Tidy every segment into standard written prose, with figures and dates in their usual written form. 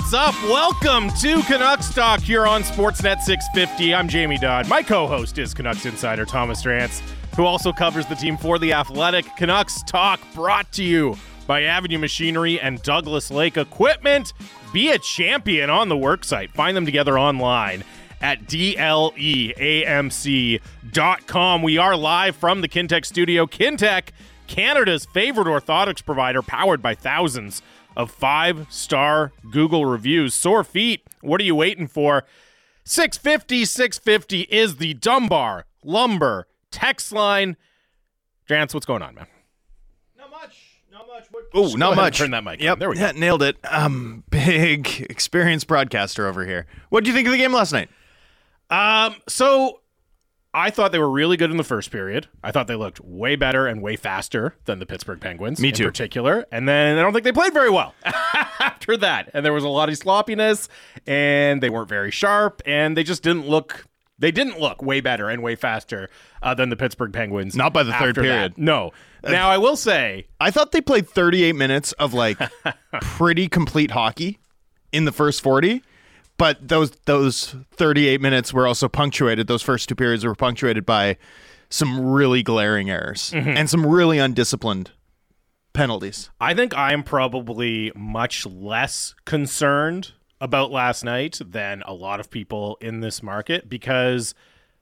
What's up? Welcome to Canucks Talk here on Sportsnet 650. I'm Jamie Dodd. My co-host is Canucks insider Thomas Drance, who also covers the team for The Athletic. Canucks Talk brought to you by Avenue Machinery and Douglas Lake Equipment. Be a champion on the worksite. Find them together online at dleamc.com. We are live from the Kintec studio. Kintec, Canada's favorite orthotics provider, powered by thousands of 5-star Google reviews. Sore feet, what are you waiting for? 650 is the Dunbar Lumber text line. Drance, what's going on, man? Not much. Oh, not much. Turn that mic. Yep, on. There we go. Nailed it. Big experienced broadcaster over here. What did you think of the game last night? So I thought they were really good in the first period. I thought they looked way better and way faster than the Pittsburgh Penguins. Me too. In particular. And then I don't think they played very well after that. And there was a lot of sloppiness, and they weren't very sharp, and they just didn't look way better and way faster than the Pittsburgh Penguins. Not by the third period. That. No. Now, I will say, I thought they played 38 minutes of like pretty complete hockey in the first 40. But those 38 minutes were also punctuated. Those first two periods were punctuated by some really glaring errors and some really undisciplined penalties. I think I am probably much less concerned about last night than a lot of people in this market because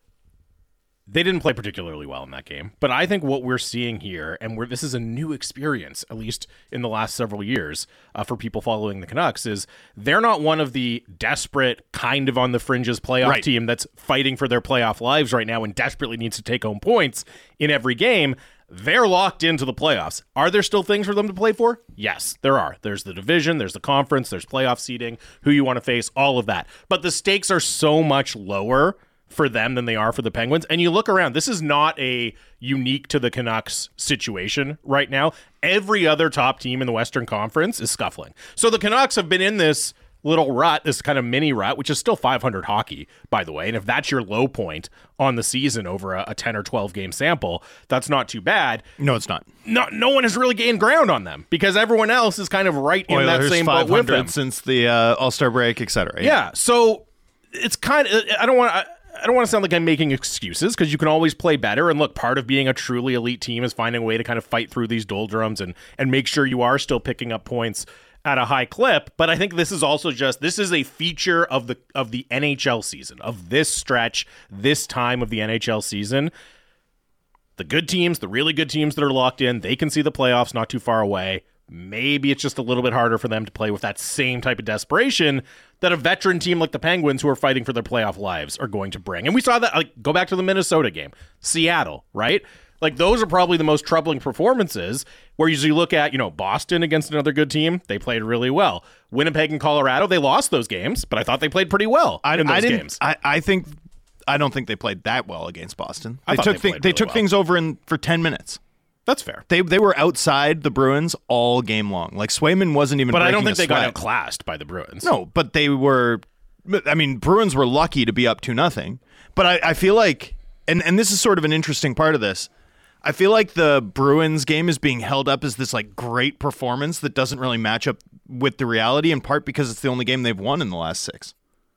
they didn't play particularly well in that game. But I think what we're seeing here, and this is a new experience, at least in the last several years, for people following the Canucks, is they're not one of the desperate, kind of on the fringes playoff team that's fighting for their playoff lives right now and desperately needs to take home points in every game. They're locked into the playoffs. Are there still things for them to play for? Yes, there are. There's the division, there's the conference, there's playoff seeding, who you want to face, all of that. But the stakes are so much lower for them than they are for the Penguins. And you look around, this is not a unique to the Canucks situation right now. Every other top team in the Western Conference is scuffling. So the Canucks have been in this little rut, this kind of mini rut, which is still 500 hockey, by the way. And if that's your low point on the season over a 10 or 12 game sample, that's not too bad. No, it's not. No one has really gained ground on them because everyone else is kind of right in that same boat with them. Since the All-Star break, et cetera. Yeah. So it's kind of, I don't want to sound like I'm making excuses because you can always play better. And look, part of being a truly elite team is finding a way to kind of fight through these doldrums and make sure you are still picking up points at a high clip. But I think this is also this is a feature of the NHL season, of this stretch, this time of the NHL season. The good teams, the really good teams that are locked in, they can see the playoffs not too far away. Maybe it's just a little bit harder for them to play with that same type of desperation that a veteran team like the Penguins who are fighting for their playoff lives are going to bring. And we saw that, go back to the Minnesota game, Seattle, right? Those are probably the most troubling performances where you look at, Boston against another good team, they played really well. Winnipeg and Colorado, they lost those games, but I thought they played pretty well in those games. I don't think they played that well against Boston. They took things over for 10 minutes. That's fair. They were outside the Bruins all game long. Swayman wasn't even. But I don't think they got outclassed by the Bruins. No, but they were. I mean, Bruins were lucky to be up 2-0. But I feel like, and this is sort of an interesting part of this. I feel like the Bruins game is being held up as this great performance that doesn't really match up with the reality. In part because it's the only game they've won in the last 6.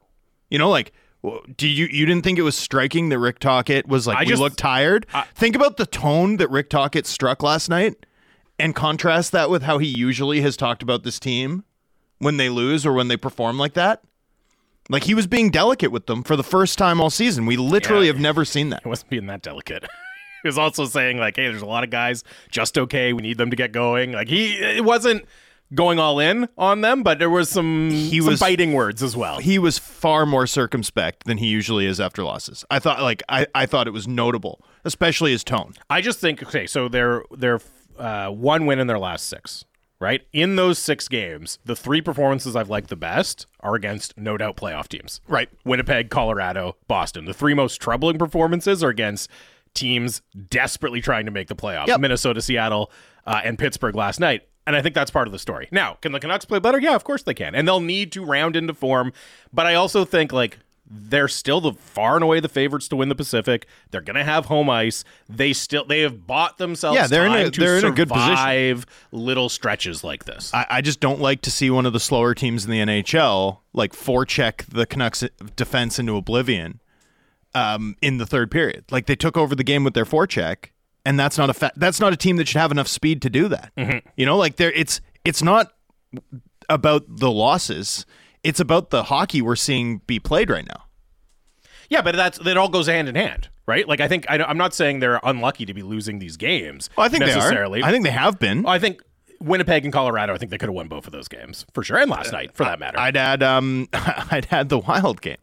Do you didn't think it was striking that Rick Tocchet was we look tired? Think about the tone that Rick Tocchet struck last night and contrast that with how he usually has talked about this team when they lose or when they perform like that. He was being delicate with them for the first time all season. We literally have never seen that. He wasn't being that delicate. He was also saying hey, there's a lot of guys just okay. We need them to get going. It wasn't going all in on them, but there was some biting words as well. He was far more circumspect than he usually is after losses. I thought I thought it was notable, especially his tone. I just think so they're one win in their last 6, right? In those 6 games, the 3 performances I've liked the best are against no doubt playoff teams. Right. Winnipeg, Colorado, Boston. The 3 most troubling performances are against teams desperately trying to make the playoffs. Yep. Minnesota, Seattle, and Pittsburgh last night. And I think that's part of the story. Now, can the Canucks play better? Yeah, of course they can. And they'll need to round into form. But I also think, they're still the far and away the favorites to win the Pacific. They're going to have home ice. They have bought themselves they're time in a good position. Survive little stretches like this. I just don't like to see one of the slower teams in the NHL like forecheck the Canucks defense into oblivion in the third period. Like they took over the game with their forecheck, and that's not a team that should have enough speed to do that. Mm-hmm. You know, like it's not about the losses. It's about the hockey we're seeing be played right now. Yeah, but that all goes hand in hand, right? Like I'm not saying they're unlucky to be losing these games. Well, I think necessarily. They are. I think they have been. I think Winnipeg and Colorado, I think they could have won both of those games for sure, and last night for that matter. I'd add the Wild game.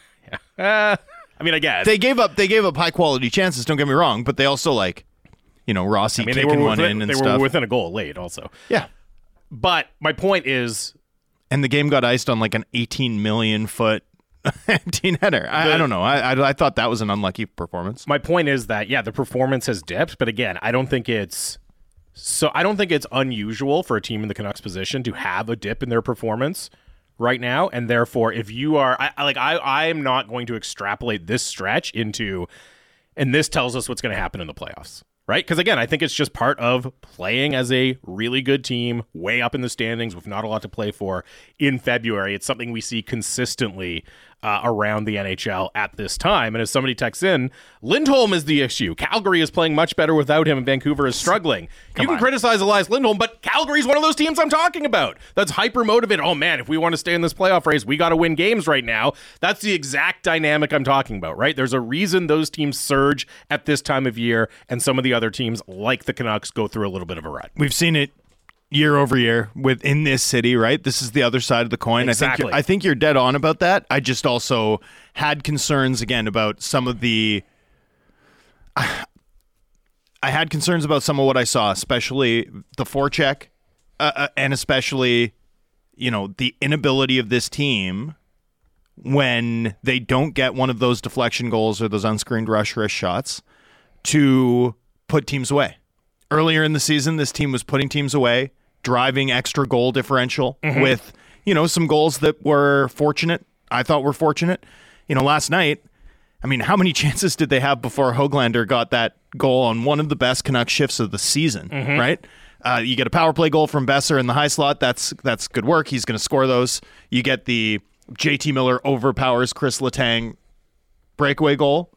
I mean, I guess they gave up high quality chances. Don't get me wrong, but they also Rossi kicking one in and stuff. They were within a goal late, also. Yeah, but my point is. And the game got iced on like an 18 million foot empty netter. I don't know. I thought that was an unlucky performance. My point is that, the performance has dipped. But again, I don't think it's unusual for a team in the Canucks position to have a dip in their performance right now. And therefore, if you are, I'm not going to extrapolate this stretch into, and this tells us what's going to happen in the playoffs. Right? Because, again, I think it's just part of playing as a really good team way up in the standings with not a lot to play for in February. It's something we see consistently around the NHL at this time. And as somebody texts in, Lindholm is the issue. Calgary is playing much better without him, and Vancouver is struggling. You can criticize Elias Lindholm, but Calgary's one of those teams I'm talking about. That's hyper-motivated. Oh, man, if we want to stay in this playoff race, we got to win games right now. That's the exact dynamic I'm talking about, right? There's a reason those teams surge at this time of year, and some of the other teams, like the Canucks, go through a little bit of a rut. We've seen it year over year within this city, right? This is the other side of the coin. Exactly. I think you're dead on about that. I just also had concerns again about some of the. I had concerns about some of what I saw, especially the forecheck, and especially, the inability of this team when they don't get one of those deflection goals or those unscreened rush wrist shots to put teams away. Earlier in the season, this team was putting teams away, driving extra goal differential with, some goals that were fortunate. I thought were fortunate. Last night, I mean, how many chances did they have before Höglander got that goal on one of the best Canucks shifts of the season, right? You get a power play goal from Besser in the high slot. That's good work. He's going to score those. You get the JT Miller overpowers Chris Letang breakaway goal.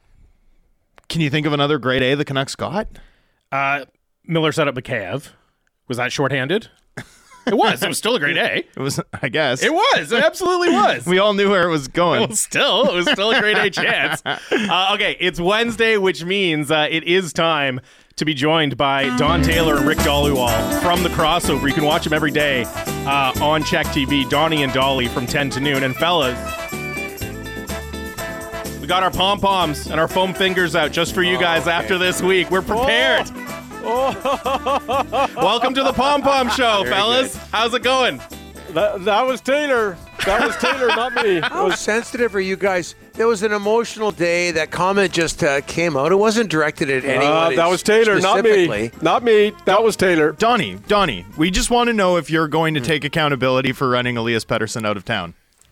Can you think of another grade A the Canucks got? Miller set up Mikheyev. Was that shorthanded? It was. It was still a grade A. It was, I guess. It was. It absolutely was. We all knew where it was going. Well, it was still a grade A chance. Okay, it's Wednesday, which means it is time to be joined by Don Taylor and Rick Dhaliwal from The Crossover. You can watch them every day on Check TV. Donnie and Dolly from 10 to noon. And fellas, we got our pom-poms and our foam fingers out just for you guys after this week. We're prepared. Welcome to the Pom Pom Show, fellas. Good. How's it going? That was Taylor. That was Taylor, not me. How sensitive are you guys? There was an emotional day. That comment just came out. It wasn't directed at anyone. That was Taylor, not me. Not me. That was Taylor. Donnie, we just want to know if you're going to take accountability for running Elias Pettersson out of town.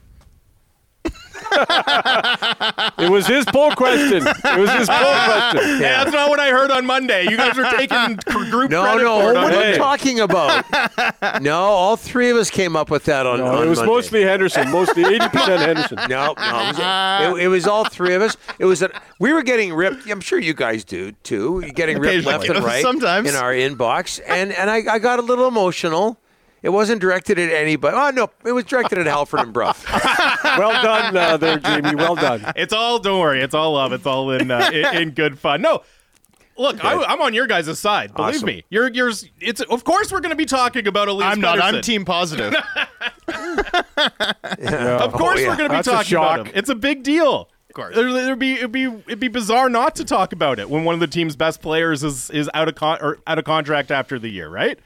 It was his poll question. Hey, that's not what I heard on Monday. You guys are taking group credit for it. What are you talking about? No, all three of us came up with that on It was Monday. Mostly Henderson. Mostly 80% Henderson. No. It was all three of us. We were getting ripped. I'm sure you guys do, too. You're getting ripped left and right sometimes in our inbox. And I got a little emotional. It wasn't directed at anybody. Oh, no, it was directed at Halford and Bruff. Well done there, Jamie. Well done. Don't worry. It's all love. It's all in good fun. No, look, okay. I'm on your guys' side. Believe me. Of course we're going to be talking about Elias I'm not. I'm team positive. Of course we're going to be talking about him. It's a big deal. Of course. It'd be bizarre not to talk about it when one of the team's best players is out of contract after the year, right?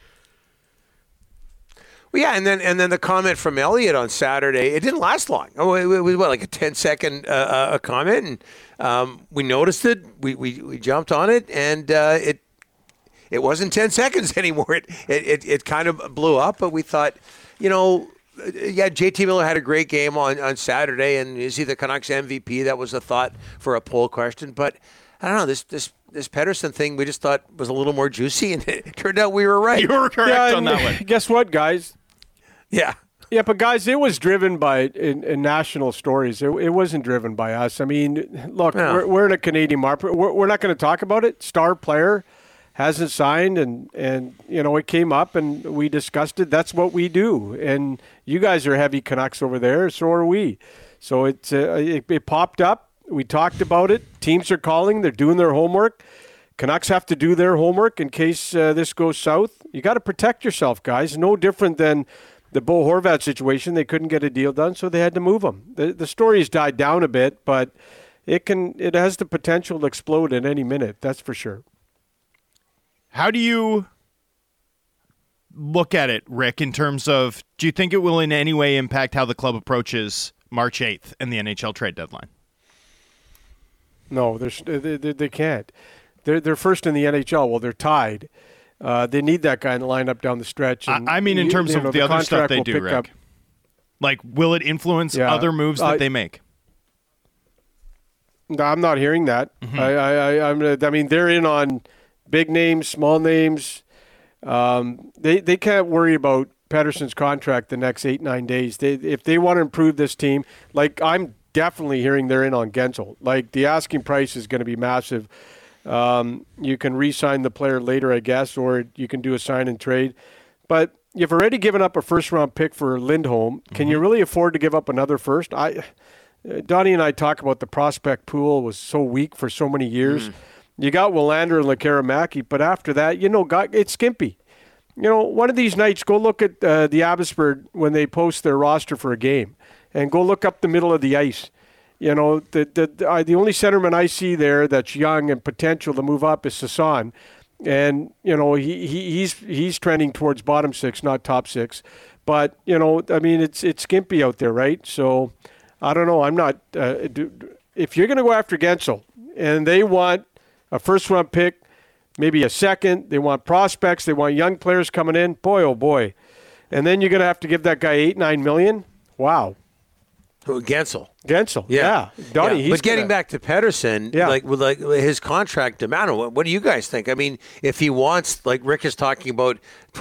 Well, yeah, and then the comment from Elliott on Saturday, it didn't last long. Oh, it was like a 10-second comment, and we noticed it. We jumped on it, and it wasn't 10 seconds anymore. It kind of blew up, but we thought, JT Miller had a great game on Saturday, and is he the Canucks MVP? That was a thought for a poll question. But I don't know, this Pettersson thing we just thought was a little more juicy, and it turned out we were right. You were correct on that one. Guess what, guys? Yeah. Yeah, but guys, it was driven by in national stories. It wasn't driven by us. I mean, look, we're in a Canadian market. We're not going to talk about it. Star player hasn't signed, and it came up, and we discussed it. That's what we do. And you guys are heavy Canucks over there, so are we. So it popped up. We talked about it. Teams are calling. They're doing their homework. Canucks have to do their homework in case this goes south. You got to protect yourself, guys. No different than the Bo Horvat situation. They couldn't get a deal done, so they had to move him. The story has died down a bit, but it has the potential to explode at any minute. That's for sure. How do you look at it, Rick, in terms of, do you think it will in any way impact how the club approaches March 8th and the NHL trade deadline? No, they can't. They're first in the NHL. Well, they're tied. They need that guy in the lineup down the stretch. And I mean, in terms of the other stuff they do, Rick. Like, will it influence other moves that they make? No, I'm not hearing that. Mm-hmm. I mean, they're in on big names, small names. They can't worry about Pettersson's contract the next 8-9 days. If they want to improve this team, like I'm definitely hearing they're in on Gensel. Like the asking price is going to be massive. You can re-sign the player later, I guess, or you can do a sign and trade. But you've already given up a first-round pick for Lindholm. Can you really afford to give up another first? Donnie and I talk about the prospect pool was so weak for so many years. You got Willander and Lekkerimäki, but after that, it's skimpy. One of these nights, go look at the Abbotsford when they post their roster for a game, and go look up the middle of the ice. The only centerman I see there that's young and potential to move up is Sasson, and he's trending towards bottom six, not top six. But it's skimpy out there, right? So I don't know. I'm not. If you're going to go after Gensel, and they want a first-round pick, maybe a second, they want prospects, they want young players coming in. Boy, oh boy, and then you're going to have to give that guy $8-9 million. Wow. Gensel, yeah. Donnie, but getting back to Pettersson, like his contract demand, what do you guys think? I mean, if he wants, like Rick is talking about,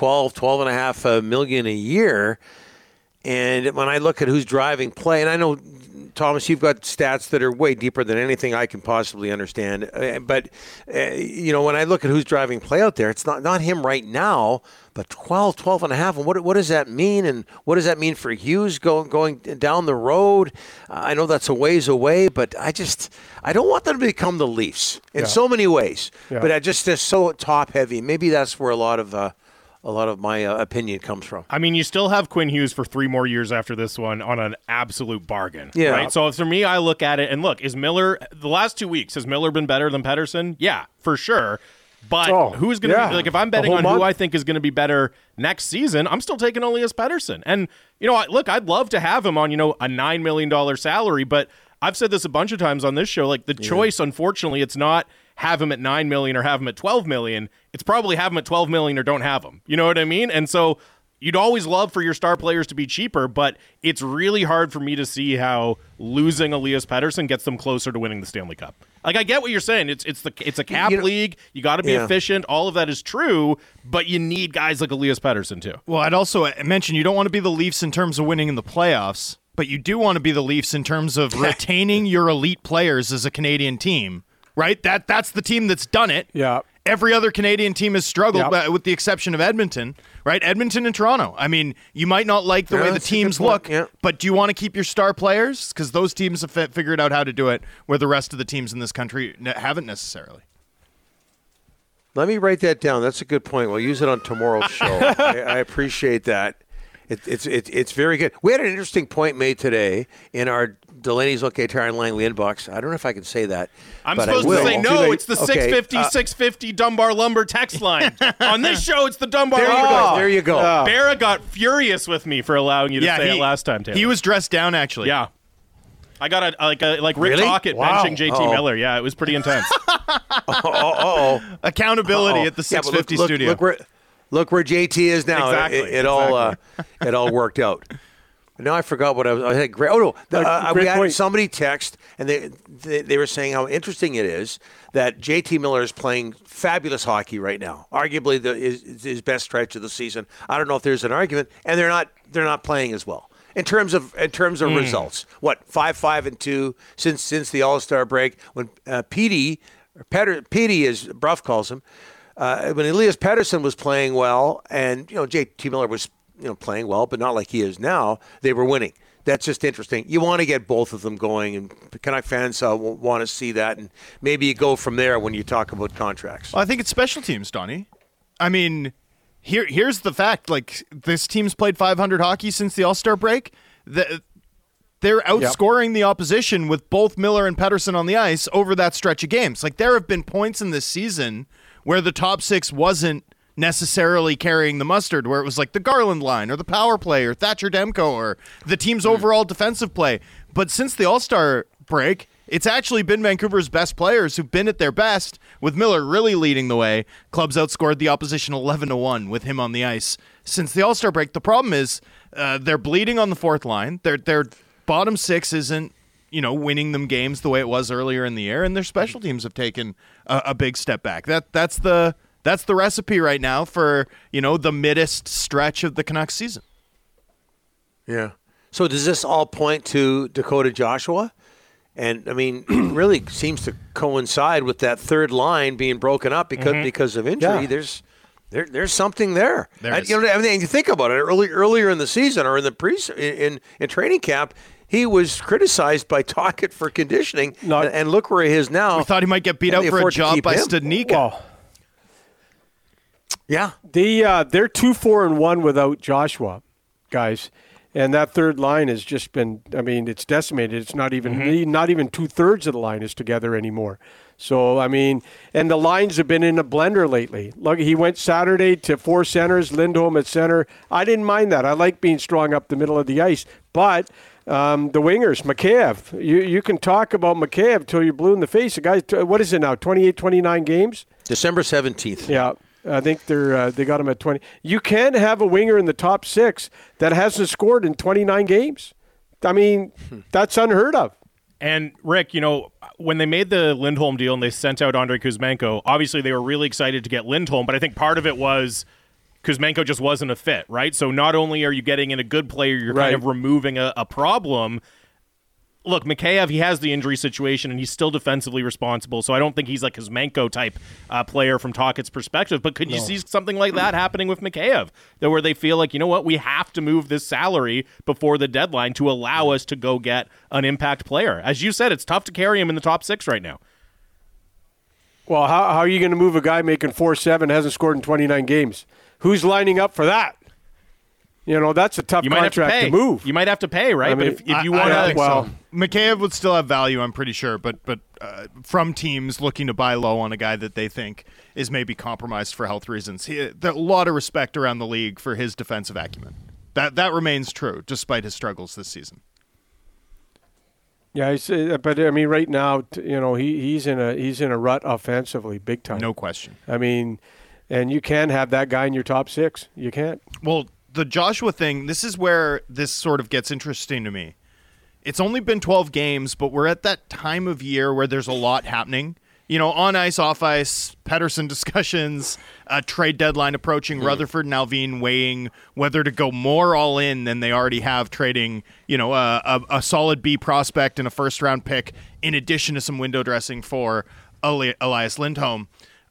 $12.5 million a year, and when I look at who's driving play, and I know, Thomas, you've got stats that are way deeper than anything I can possibly understand. But, when I look at who's driving play out there, it's not him right now, but 12 and a half. And what does that mean? And what does that mean for Hughes going down the road? I know that's a ways away, but I don't want them to become the Leafs in so many ways. Yeah. But they're so top heavy. Maybe that's where a lot of my opinion comes from. I mean, you still have Quinn Hughes for 3 more years after this one on an absolute bargain. Yeah. Right? So for me, I look at it and look, is Miller, the last 2 weeks, has Miller been better than Pettersson? Yeah, for sure. But who's going to be, if I'm betting on who I think is going to be better next season, I'm still taking Elias Pettersson. And, I'd love to have him on, a $9 million salary, but I've said this a bunch of times on this show, like the choice, unfortunately, it's not have him at $9 million or have him at $12 million. It's probably have him at $12 million or don't have him. You know what I mean? And so you'd always love for your star players to be cheaper, but it's really hard for me to see how losing Elias Pettersson gets them closer to winning the Stanley Cup. Like, I get what you're saying. It's a cap league. You got to be efficient. All of that is true, but you need guys like Elias Pettersson too. Well, I'd also mention you don't want to be the Leafs in terms of winning in the playoffs, but you do want to be the Leafs in terms of retaining your elite players as a Canadian team. Right? That's the team that's done it. Yeah. Every other Canadian team has struggled, with the exception of Edmonton, right? Edmonton and Toronto. I mean, you might not like the way the teams look, but do you want to keep your star players? Because those teams have figured out how to do it where the rest of the teams in this country haven't necessarily. Let me write that down. That's a good point. We'll use it on tomorrow's show. I appreciate that. It's very good. We had an interesting point made today in our Delaney's OK Tire and Langley inbox. I don't know if I can say that. I'm supposed to say no. It's the 650 Dunbar Lumber text line. On this show, it's the Dunbar Lumber. There you go. Barra got furious with me for allowing you to say it last time, Taylor. He was dressed down, actually. Yeah. I got a Rick Tocchet benching JT Miller. Yeah, it was pretty intense. Accountability at the 650 studio. Look where JT is now. Exactly. It all worked out. Now I forgot what I had. Great. Oh no, we had somebody text, and they were saying how interesting it is that JT Miller is playing fabulous hockey right now. Arguably his best stretch of the season. I don't know if there's an argument, and they're not playing as well in terms of results. What 5-5-2 since the All-Star break when Petey, as Bruff calls him, when Elias Pettersson was playing well, and JT Miller was playing well, but not like he is now, they were winning. That's just interesting. You want to get both of them going, and Canuck fans want to see that, and maybe you go from there when you talk about contracts. Well, I think it's special teams, Donnie. I mean, here's the fact. Like, this team's played 500 hockey since the All-Star break. They're outscoring the opposition with both Miller and Pettersson on the ice over that stretch of games. Like, there have been points in this season where the top six wasn't necessarily carrying the mustard, where it was like the Garland line or the power play or Thatcher Demko or the team's overall defensive play. But since the All-Star break, it's actually been Vancouver's best players who've been at their best, with Miller really leading the way. Clubs outscored the opposition 11-1 with him on the ice since the All-Star break. The problem is they're bleeding on the fourth line. Their bottom six isn't winning them games the way it was earlier in the year, and their special teams have taken a big step back. That's the recipe right now for, the middest stretch of the Canucks season. Yeah. So does this all point to Dakota Joshua? And, I mean, really seems to coincide with that third line being broken up because of injury. Yeah. There's something there. And you think about it, earlier in the season or in the in training camp, he was criticized by Tocchet for conditioning, and look where he is now. We thought he might get beat out for a job by Studnicka. Well, yeah. They're 2-4-1 without Joshua, guys. And that third line has just been, it's decimated. It's not even not even 2/3 of the line is together anymore. So, and the lines have been in a blender lately. Look, he went Saturday to 4 centers, Lindholm at center. I didn't mind that. I like being strong up the middle of the ice. But the wingers, Mikheyev, you can talk about Mikheyev till you're blue in the face. The guy's, what is it now, 28, 29 games? December 17th. Yeah. I think they got him at 20. You can't have a winger in the top 6 that hasn't scored in 29 games. That's unheard of. And Rick, when they made the Lindholm deal and they sent out Andrei Kuzmenko, obviously they were really excited to get Lindholm, but I think part of it was Kuzmenko just wasn't a fit, right? So not only are you getting in a good player, you're kind of removing a problem. Look, Mikheyev, he has the injury situation, and he's still defensively responsible, so I don't think he's like Kuzmenko type player from Tocchet's perspective, but could you see something like that happening with Mikheyev, where they feel like, we have to move this salary before the deadline to allow us to go get an impact player? As you said, it's tough to carry him in the top 6 right now. Well, how are you going to move a guy making 4-7, hasn't scored in 29 games? Who's lining up for that? That's a tough contract to move. You might have to pay, right? But if you want to... So. Mikheyev would still have value, I'm pretty sure, but from teams looking to buy low on a guy that they think is maybe compromised for health reasons. There's a lot of respect around the league for his defensive acumen. That remains true, despite his struggles this season. Yeah, but right now, he's in a rut offensively, big time. No question. And you can have that guy in your top 6. You can't. Well, the Joshua thing, this is where this sort of gets interesting to me. It's only been 12 games, but we're at that time of year where there's a lot happening. On ice, off ice, Pettersson discussions, trade deadline approaching, Rutherford and Alvin weighing whether to go more all in than they already have, trading, a solid B prospect and a first-round pick in addition to some window dressing for Elias Lindholm.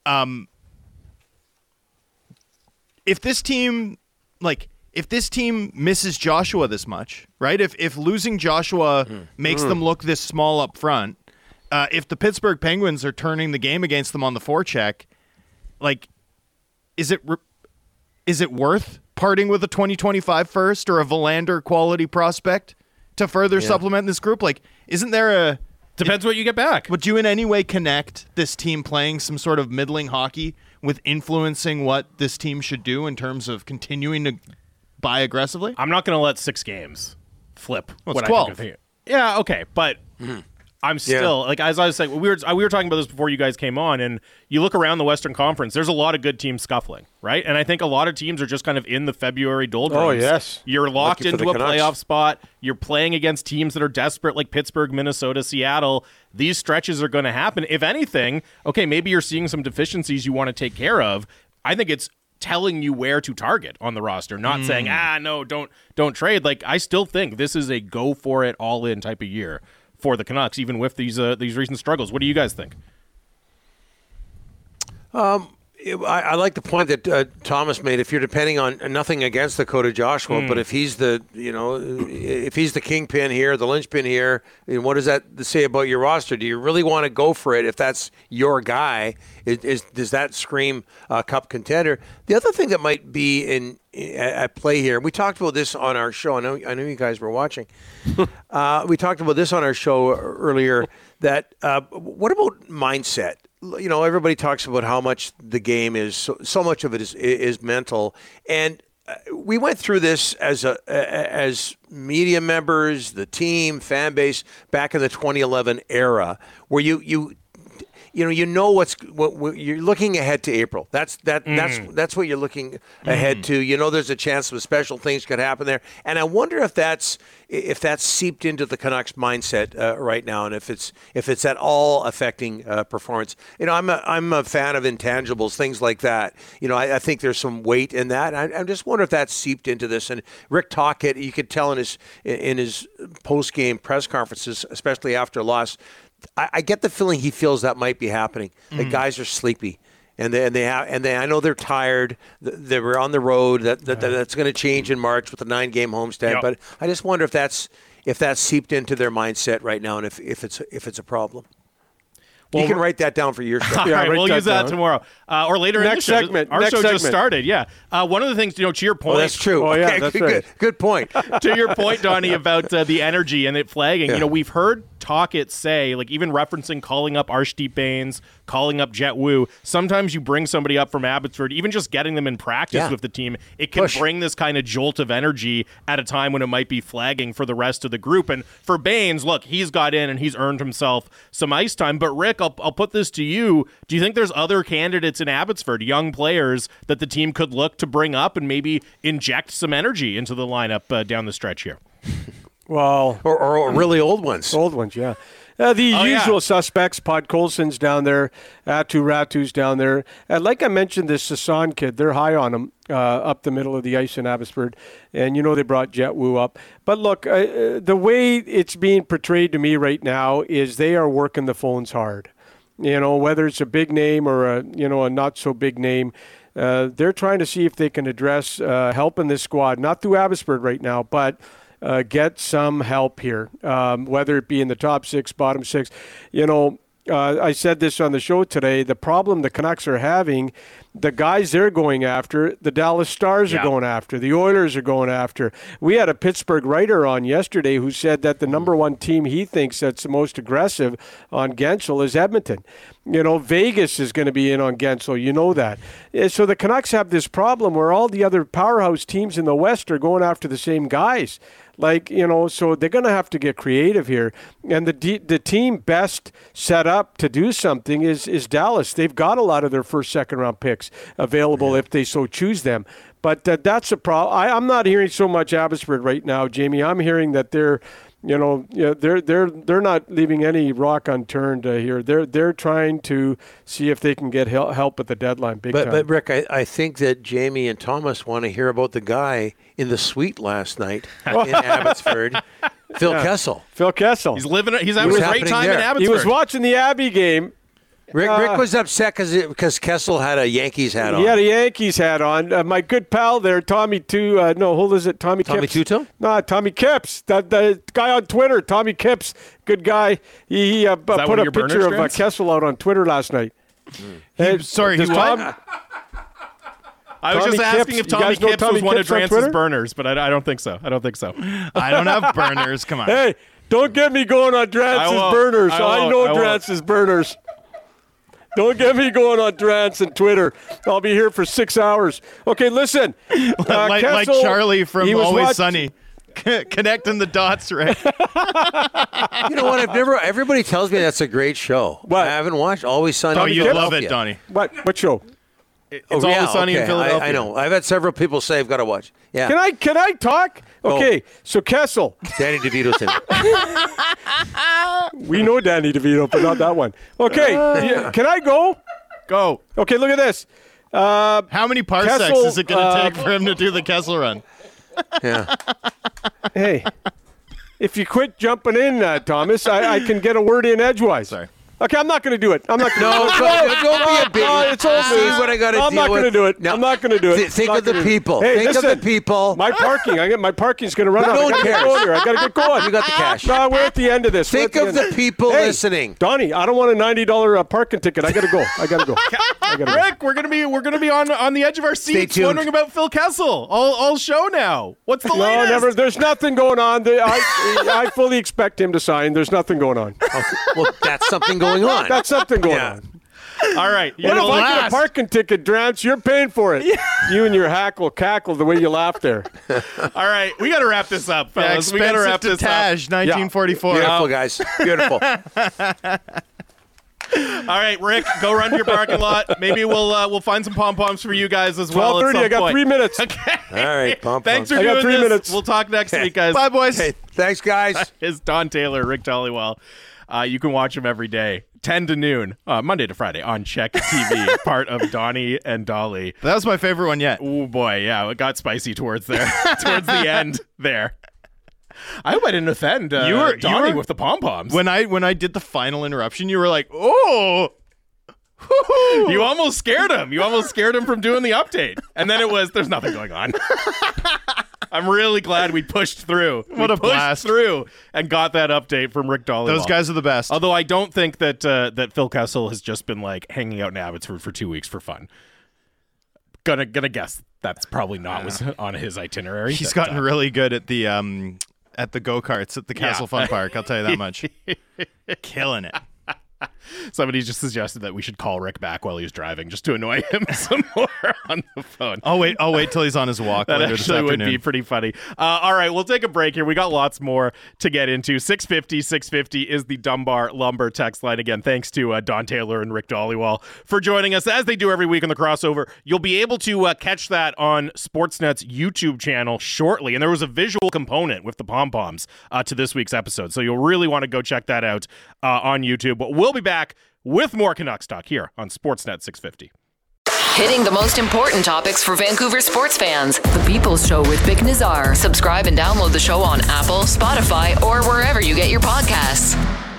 If this team misses Joshua this much, right? If losing Joshua makes them look this small up front, if the Pittsburgh Penguins are turning the game against them on the forecheck, is it worth parting with a 2025 first or a Verlander quality prospect to further supplement this group? Isn't there a... Depends what you get back. Would you in any way connect this team playing some sort of middling hockey with influencing what this team should do in terms of continuing to buy aggressively? I'm not going to let 6 games flip. Well, it's 12. Yeah, okay, but I'm still like, as I was saying, we were talking about this before you guys came on, and you look around the Western Conference, there's a lot of good teams scuffling, right? And I think a lot of teams are just kind of in the February doldrums. Oh, yes. You're locked into a playoff spot. You're playing against teams that are desperate, like Pittsburgh, Minnesota, Seattle. These stretches are going to happen. If anything, okay, maybe you're seeing some deficiencies you want to take care of. I think it's telling you where to target on the roster, not saying, no, don't trade. Like, I still think this is a go for it, all in type of year for the Canucks, even with these recent struggles. What do you guys think? I like the point that Thomas made. If you're depending on nothing against Dakota Joshua, but if he's the kingpin here, the linchpin here, what does that say about your roster? Do you really want to go for it if that's your guy? Does that scream cup contender? The other thing that might be at play here, we talked about this on our show. I know you guys were watching. We talked about this on our show earlier. That what about mindset? Everybody talks about how much the game is. So much of it is mental, and we went through this as media members, the team, fan base back in the 2011 era, where you know what you're looking ahead to April. That's what you're looking ahead to. There's a chance some special things could happen there, and I wonder if that's seeped into the Canucks mindset right now, and if it's at all affecting performance. I'm a fan of intangibles, things like that. I think there's some weight in that. I just wonder if that's seeped into this. And Rick Tocchet, you could tell in his post game press conferences, especially after a loss, I get the feeling he feels that might be happening. The guys are sleepy, and I know they're tired. They were on the road. That's going to change in March with the 9-game homestand. Yep. But I just wonder if that's seeped into their mindset right now, and if it's a problem. Well, you can write that down for your show. All right, we'll use that tomorrow or later in the show. Our show just started. Yeah, one of the things, to your point. Oh, that's true. Oh, yeah, that's right. Good point. To your point, Donnie, about the energy and it flagging. Yeah. We've heard Tocchet say, like, even referencing calling up Arshdeep Bains, calling up Jet Wu. Sometimes you bring somebody up from Abbotsford, even just getting them in practice with the team, it can bring this kind of jolt of energy at a time when it might be flagging for the rest of the group. And for Bains, look, he's got in and he's earned himself some ice time. But Rick, I'll put this to you. Do you think there's other candidates in Abbotsford, young players, that the team could look to bring up and maybe inject some energy into the lineup down the stretch here? Well, or really old ones. Old ones, yeah. The usual suspects, Podkolson's down there, Ratu's down there. And like I mentioned, this Sasan kid, they're high on him up the middle of the ice in Abbotsford. And, they brought Jet Wu up. But look, the way it's being portrayed to me right now is they are working the phones hard. Whether it's a big name or a not so big name, they're trying to see if they can address helping this squad, not through Abbotsford right now, but get some help here, whether it be in the top 6, bottom 6. I said this on the show today. The problem the Canucks are having, the guys they're going after, the Dallas Stars are going after, the Oilers are going after. We had a Pittsburgh writer on yesterday who said that the number one team he thinks that's the most aggressive on Gensel is Edmonton. Vegas is going to be in on Gensel. You know that. So the Canucks have this problem where all the other powerhouse teams in the West are going after the same guys. So they're going to have to get creative here. And the team best set up to do something is Dallas. They've got a lot of their first, second round picks available if they so choose them. But that's a problem. I'm not hearing so much Abbotsford right now, Jamie. I'm hearing that they're not leaving any rock unturned here. They're trying to see if they can get help at the deadline big time. But Rick, I think that Jamie and Thomas want to hear about the guy in the suite last night in Abbotsford, Phil Kessel. Phil Kessel. He's having a great time in Abbotsford. He was watching the Abbey game. Rick was upset because Kessel had a Yankees hat on. He had a Yankees hat on. My good pal there, Tommy Kipps. Tommy Tuto? No, Tommy Kipps. The guy on Twitter, Tommy Kipps, good guy. He put a picture of Kessel out on Twitter last night. I was just asking if Tommy Kipps was one of Drance's burners, but I don't think so. I don't have burners. Come on. Hey, don't get me going on Drance's burners. I know Drance's burners. Don't get me going on Drance and Twitter. I'll be here for 6 hours. Okay, listen. like Charlie from Always Sunny. Connecting the dots, Rick. You know what? Everybody tells me that's a great show. What? I haven't watched Always Sunny. Oh, in you Philadelphia. love it, Donnie. What show? It's Always Sunny in Philadelphia. I know. I've had several people say I've got to watch. Yeah. Can I talk? Okay, so Kessel. Danny DeVito's in it. We know Danny DeVito, but not that one. Okay, can I go? Go. Okay, look at this. How many parsecs Kessel, is it going to take for him to do the Kessel Run? Yeah. Hey, if you quit jumping in, Thomas, I can get a word in edgewise. Sorry. Okay, I'm not going to do it. I'm not going to No, don't be a big. it's all See news. what I got to deal with. I'm not going to do it. No. I'm not going to do it. Think of the people. Hey, Think listen, of the people. My parking. My parking's going to run out. No one I cares. got to get going. You got the cash. No, we're at the end of this. Think of the people listening. Donnie, I don't want a $90 parking ticket. I got to go. I got to go. Rick, we're gonna be on the edge of our seats tuned. wondering about Phil Kessel all show now. What's the latest? Never. There's nothing going on. I fully expect him to sign. There's nothing going on. Well, that's something going on. That's something going on. All right. What if I get a parking ticket, Drance? You're paying for it. You and your cackle the way you laugh there. All right, we got to wrap this up, fellas. We got to wrap this Taj, up. 1944. Beautiful, guys. Beautiful. All right, Rick, go run to your parking lot. Maybe we'll find some pom-poms for you guys as well. 12:30. I got 3 minutes. Okay. All right, pom-poms. Thanks for I got doing 3 this. minutes. We'll talk next week, guys. Bye, boys. Hey, thanks, guys. Is Don Taylor, Rick Dollywell. You can watch him every day, 10 to noon, Monday to Friday on Check TV, part of Donnie and Dolly. That was my favorite one yet. Oh, boy, yeah, it got spicy towards the end there. I hope I didn't offend Donnie with the pom-poms. When I did the final interruption, you were like, oh. You almost scared him. You almost scared him from doing the update. And then there's nothing going on. I'm really glad we pushed through. What a blast. Through and got that update from Rick Dollywell. Those guys are the best. Although I don't think that Phil Kessel has just been like hanging out in Abbotsford for 2 weeks for fun. Gonna guess that's probably not was on his itinerary. He's gotten really good at the go-karts at the Castle Fun Park, I'll tell you that much. Killing it. Somebody just suggested that we should call Rick back while he's driving just to annoy him some more on the phone. I'll wait till he's on his walk That later this actually afternoon. would be pretty funny. All right, we'll take a break here. We got lots more to get into. 650 is the Dunbar Lumber text line. Again, thanks to Don Taylor and Rick Dollywell for joining us, as they do every week on the crossover. You'll be able to catch that on Sportsnet's YouTube channel shortly. And there was a visual component with the pom-poms to this week's episode. So you'll really want to go check that out on YouTube. But we'll be back with more Canucks talk here on Sportsnet 650. Hitting the most important topics for Vancouver sports fans. The People's Show with Vic Nazar. Subscribe and download the show on Apple, Spotify, or wherever you get your podcasts.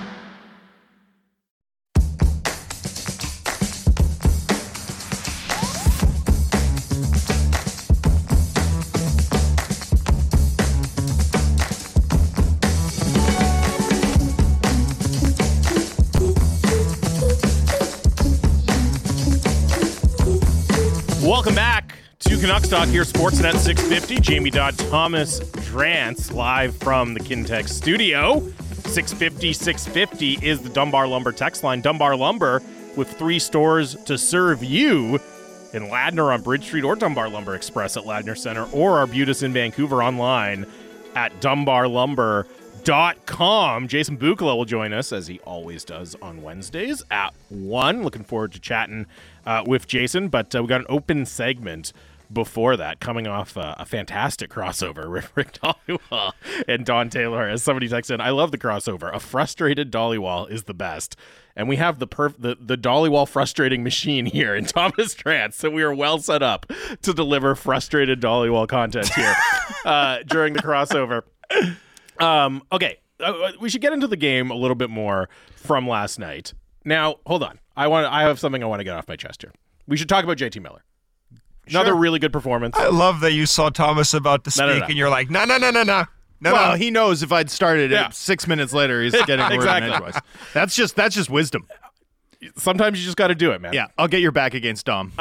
Welcome back to Canucks Talk here, Sportsnet 650. Jamie Dodd, Thomas Drance, live from the Kintec studio. 650 is the Dunbar Lumber text line. Dunbar Lumber with 3 stores to serve you in Ladner on Bridge Street or Dunbar Lumber Express at Ladner Center or Arbutus in Vancouver online at dunbarlumber.com. Jason Bukala will join us, as he always does on Wednesdays at 1. Looking forward to chatting with Jason, but we got an open segment before that, coming off a fantastic crossover with Rick Dollywell and Don Taylor. As somebody texted in, I love the crossover. A frustrated Dollywell is the best. And we have the Dollywell frustrating machine here in Thomas Drance, so we are well set up to deliver frustrated Dollywell content here during the crossover. Okay, we should get into the game a little bit more from last night. Now, hold on. I have something I want to get off my chest here. We should talk about JT Miller. Another really good performance. I love that you saw Thomas about to speak and you're like, no. Well, he knows if I'd started it 6 minutes later, he's getting a word in edgewise. That's just wisdom. Sometimes you just got to do it, man. Yeah, I'll get your back against Dom.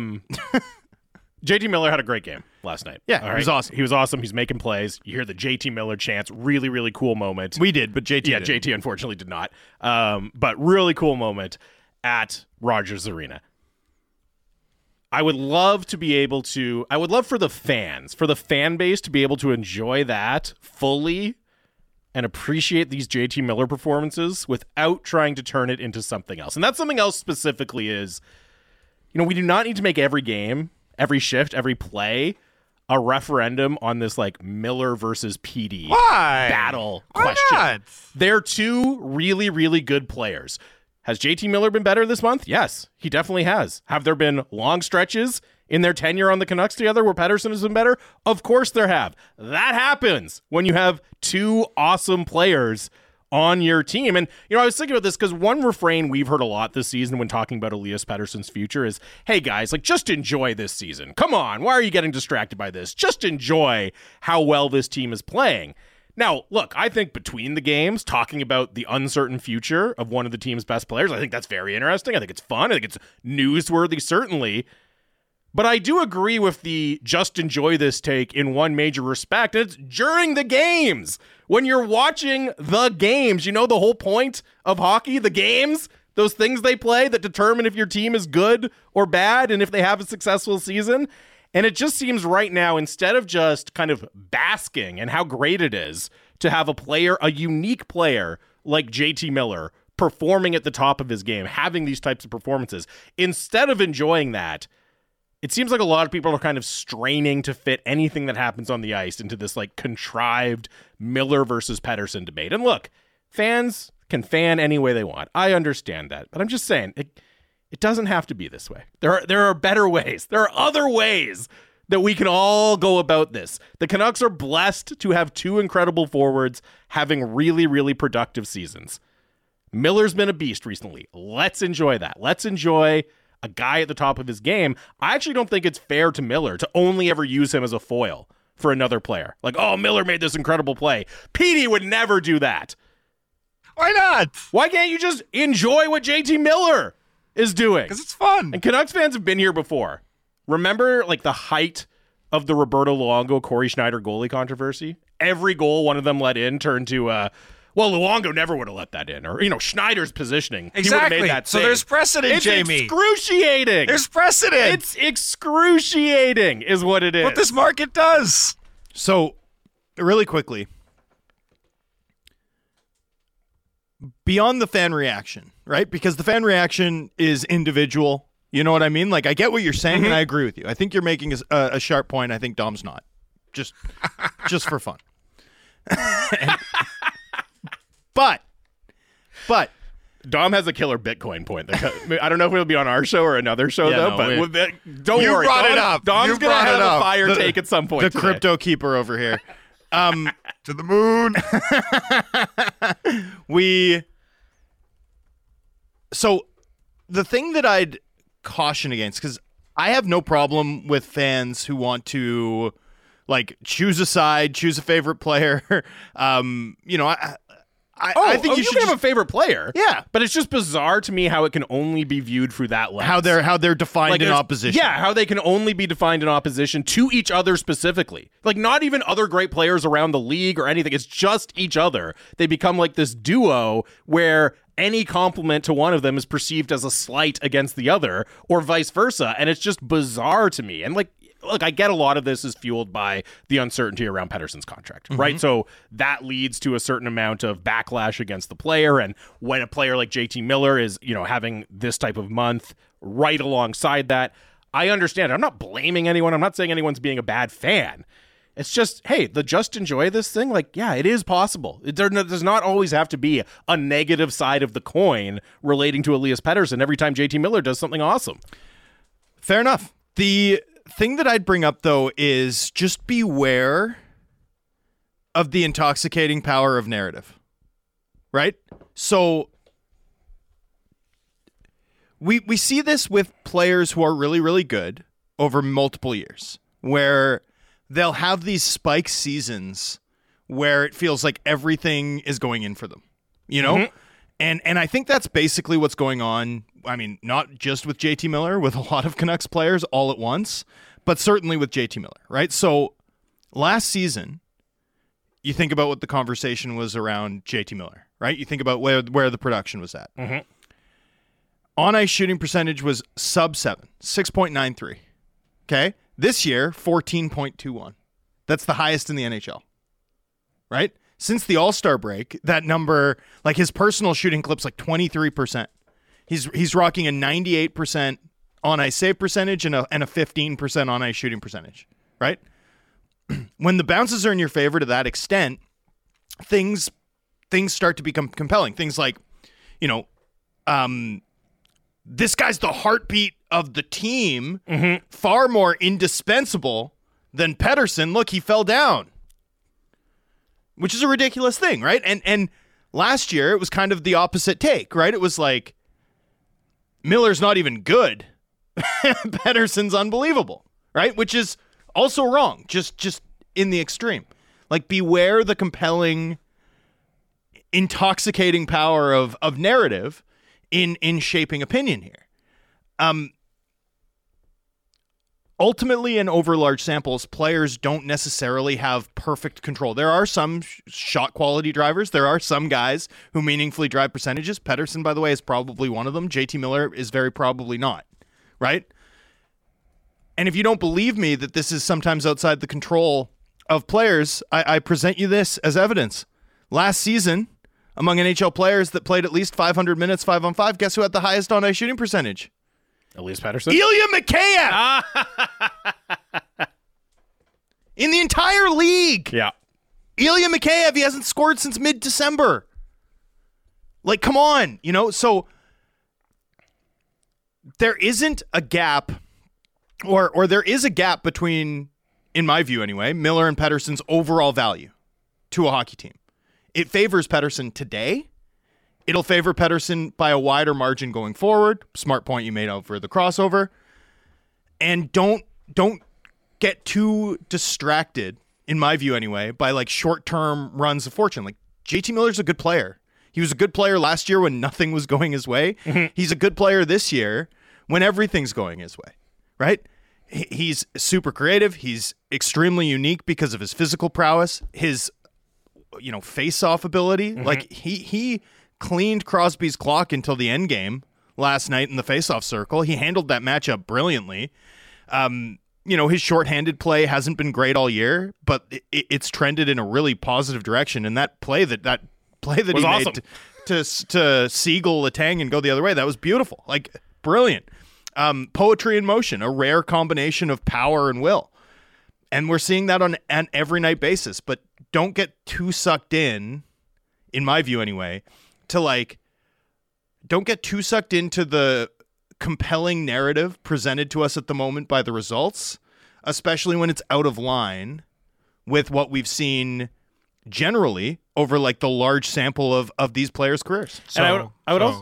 JT Miller had a great game last night. Yeah, he was awesome. He was awesome. He's making plays. You hear the JT Miller chants. Really, really cool moment. We did, but JT didn't. JT unfortunately did not. But really cool moment at Rogers Arena. I would love for the fans, for the fan base to be able to enjoy that fully and appreciate these JT Miller performances without trying to turn it into something else. And that something else specifically is, we do not need to make every game, every shift, every play a referendum on this like Miller versus PD battle question. Not? They're two really, really good players. Has JT Miller been better this month? Yes, he definitely has. Have there been long stretches in their tenure on the Canucks together where Pettersson has been better? Of course there have. That happens when you have two awesome players on your team. And, I was thinking about this because one refrain we've heard a lot this season when talking about Elias Pettersson's future is, hey guys, like just enjoy this season. Come on, why are you getting distracted by this? Just enjoy how well this team is playing. Now, look, I think between the games, talking about the uncertain future of one of the team's best players, I think that's very interesting. I think it's fun. I think it's newsworthy, certainly. But I do agree with the just enjoy this take in one major respect, and it's during the games. When you're watching the games, the whole point of hockey, the games, those things they play that determine if your team is good or bad and if they have a successful season. And it just seems right now, instead of just kind of basking in how great it is to have a unique player like JT Miller performing at the top of his game, having these types of performances, instead of enjoying that, it seems like a lot of people are kind of straining to fit anything that happens on the ice into this like contrived Miller versus Pettersson debate. And look, fans can fan any way they want. I understand that, but I'm just saying it doesn't have to be this way. There are better ways. There are other ways that we can all go about this. The Canucks are blessed to have two incredible forwards having really, really productive seasons. Miller's been a beast recently. Let's enjoy that. Let's enjoy a guy at the top of his game. I actually don't think it's fair to Miller to only ever use him as a foil for another player. Like, oh, Miller made this incredible play. Petey would never do that. Why not? Why can't you just enjoy what JT Miller is doing? Because it's fun. And Canucks fans have been here before. Remember, like, the height of the Roberto Luongo, Corey Schneider goalie controversy? Every goal one of them let in turned to, Luongo never would have let that in. Or, Schneider's positioning. Exactly. He would have made that save. So there's precedent, it's Jamie. It's excruciating. There's precedent. It's excruciating is what it is. What this market does. So, really quickly, beyond the fan reaction, right? Because the fan reaction is individual. You know what I mean? Like, I get what you're saying, and I agree with you. I think you're making a sharp point. I think Dom's not. Just for fun. But Dom has a killer Bitcoin point. I don't know if it'll be on our show or another show, don't worry. You brought it up. Dom's going to have a fire take at some point The today. crypto keeper over here. To the moon. So the thing that I'd caution against, because I have no problem with fans who want to like choose a side, choose a favorite player. I think you should have a favorite player. Yeah, but it's just bizarre to me how it can only be viewed through that lens. How they're defined in opposition. Yeah, how they can only be defined in opposition to each other specifically. Like not even other great players around the league or anything. It's just each other. They become like this duo where any compliment to one of them is perceived as a slight against the other, or vice versa. And it's just bizarre to me. And look, I get a lot of this is fueled by the uncertainty around Pettersson's contract, right? So that leads to a certain amount of backlash against the player. And when a player like JT Miller is, having this type of month right alongside that, I understand. I'm not blaming anyone. I'm not saying anyone's being a bad fan. It's just, hey, just enjoy this thing. Like, yeah, it is possible. There does not always have to be a negative side of the coin relating to Elias Pettersson every time JT Miller does something awesome. Fair enough. The thing that I'd bring up, though, is just beware of the intoxicating power of narrative, right? So we see this with players who are really, really good over multiple years, where they'll have these spike seasons where it feels like everything is going in for them, And I think that's basically what's going on. I mean, not just with JT Miller, with a lot of Canucks players all at once, but certainly with JT Miller, right? So last season, you think about what the conversation was around JT Miller, right? You think about where the production was at. On-ice shooting percentage was sub 7, 6.93. Okay? This year, 14.21. That's the highest in the NHL. Right? Since the All-Star break, that number, like his personal shooting clip's like 23%. He's rocking a 98% on-ice save percentage and a 15% on-ice shooting percentage. Right? When the bounces are in your favor to that extent, things start to become compelling. Things like, this guy's the heartbeat of the team, far more indispensable than Pettersson. Look, he fell down, which is a ridiculous thing, right? And last year, it was kind of the opposite take, right? It was like, Miller's not even good. Pettersson's unbelievable, right? Which is also wrong, just in the extreme. Like, beware the compelling, intoxicating power of narrative in shaping opinion here. Ultimately, in over large samples, players don't necessarily have perfect control. There are some shot quality drivers. There are some guys who meaningfully drive percentages. Pettersson, by the way, is probably one of them. JT Miller is very probably not, right? And if you don't believe me that this is sometimes outside the control of players, I present you this as evidence. Last season, among NHL players that played at least 500 minutes 5-on-5, guess who had the highest on-ice shooting percentage? Elias Pettersson? Ilya Mikheyev! In the entire league! Yeah. Ilya Mikheyev, he hasn't scored since mid-December. Like, come on, So there isn't a gap, or there is a gap between, in my view anyway, Miller and Pettersson's overall value to a hockey team. It favors Pettersson today. It'll favor Pettersson by a wider margin going forward. Smart point you made over the crossover. And don't get too distracted, in my view anyway, by like short-term runs of fortune. Like, JT Miller's a good player. He was a good player last year when nothing was going his way. He's a good player this year when everything's going his way, right? He's super creative. He's extremely unique because of his physical prowess, his face-off ability. Like, he cleaned Crosby's clock until the end game last night in the face-off circle. He handled that matchup brilliantly. His shorthanded play hasn't been great all year, but it's trended in a really positive direction. And that play that he awesome. made to Siegel Letang and go the other way, that was beautiful. Like, brilliant. Poetry in motion, a rare combination of power and will. And we're seeing that on an every night basis, but don't get too sucked in my view anyway, don't get too sucked into the compelling narrative presented to us at the moment by the results, especially when it's out of line with what we've seen generally over like the large sample of these players' careers. So,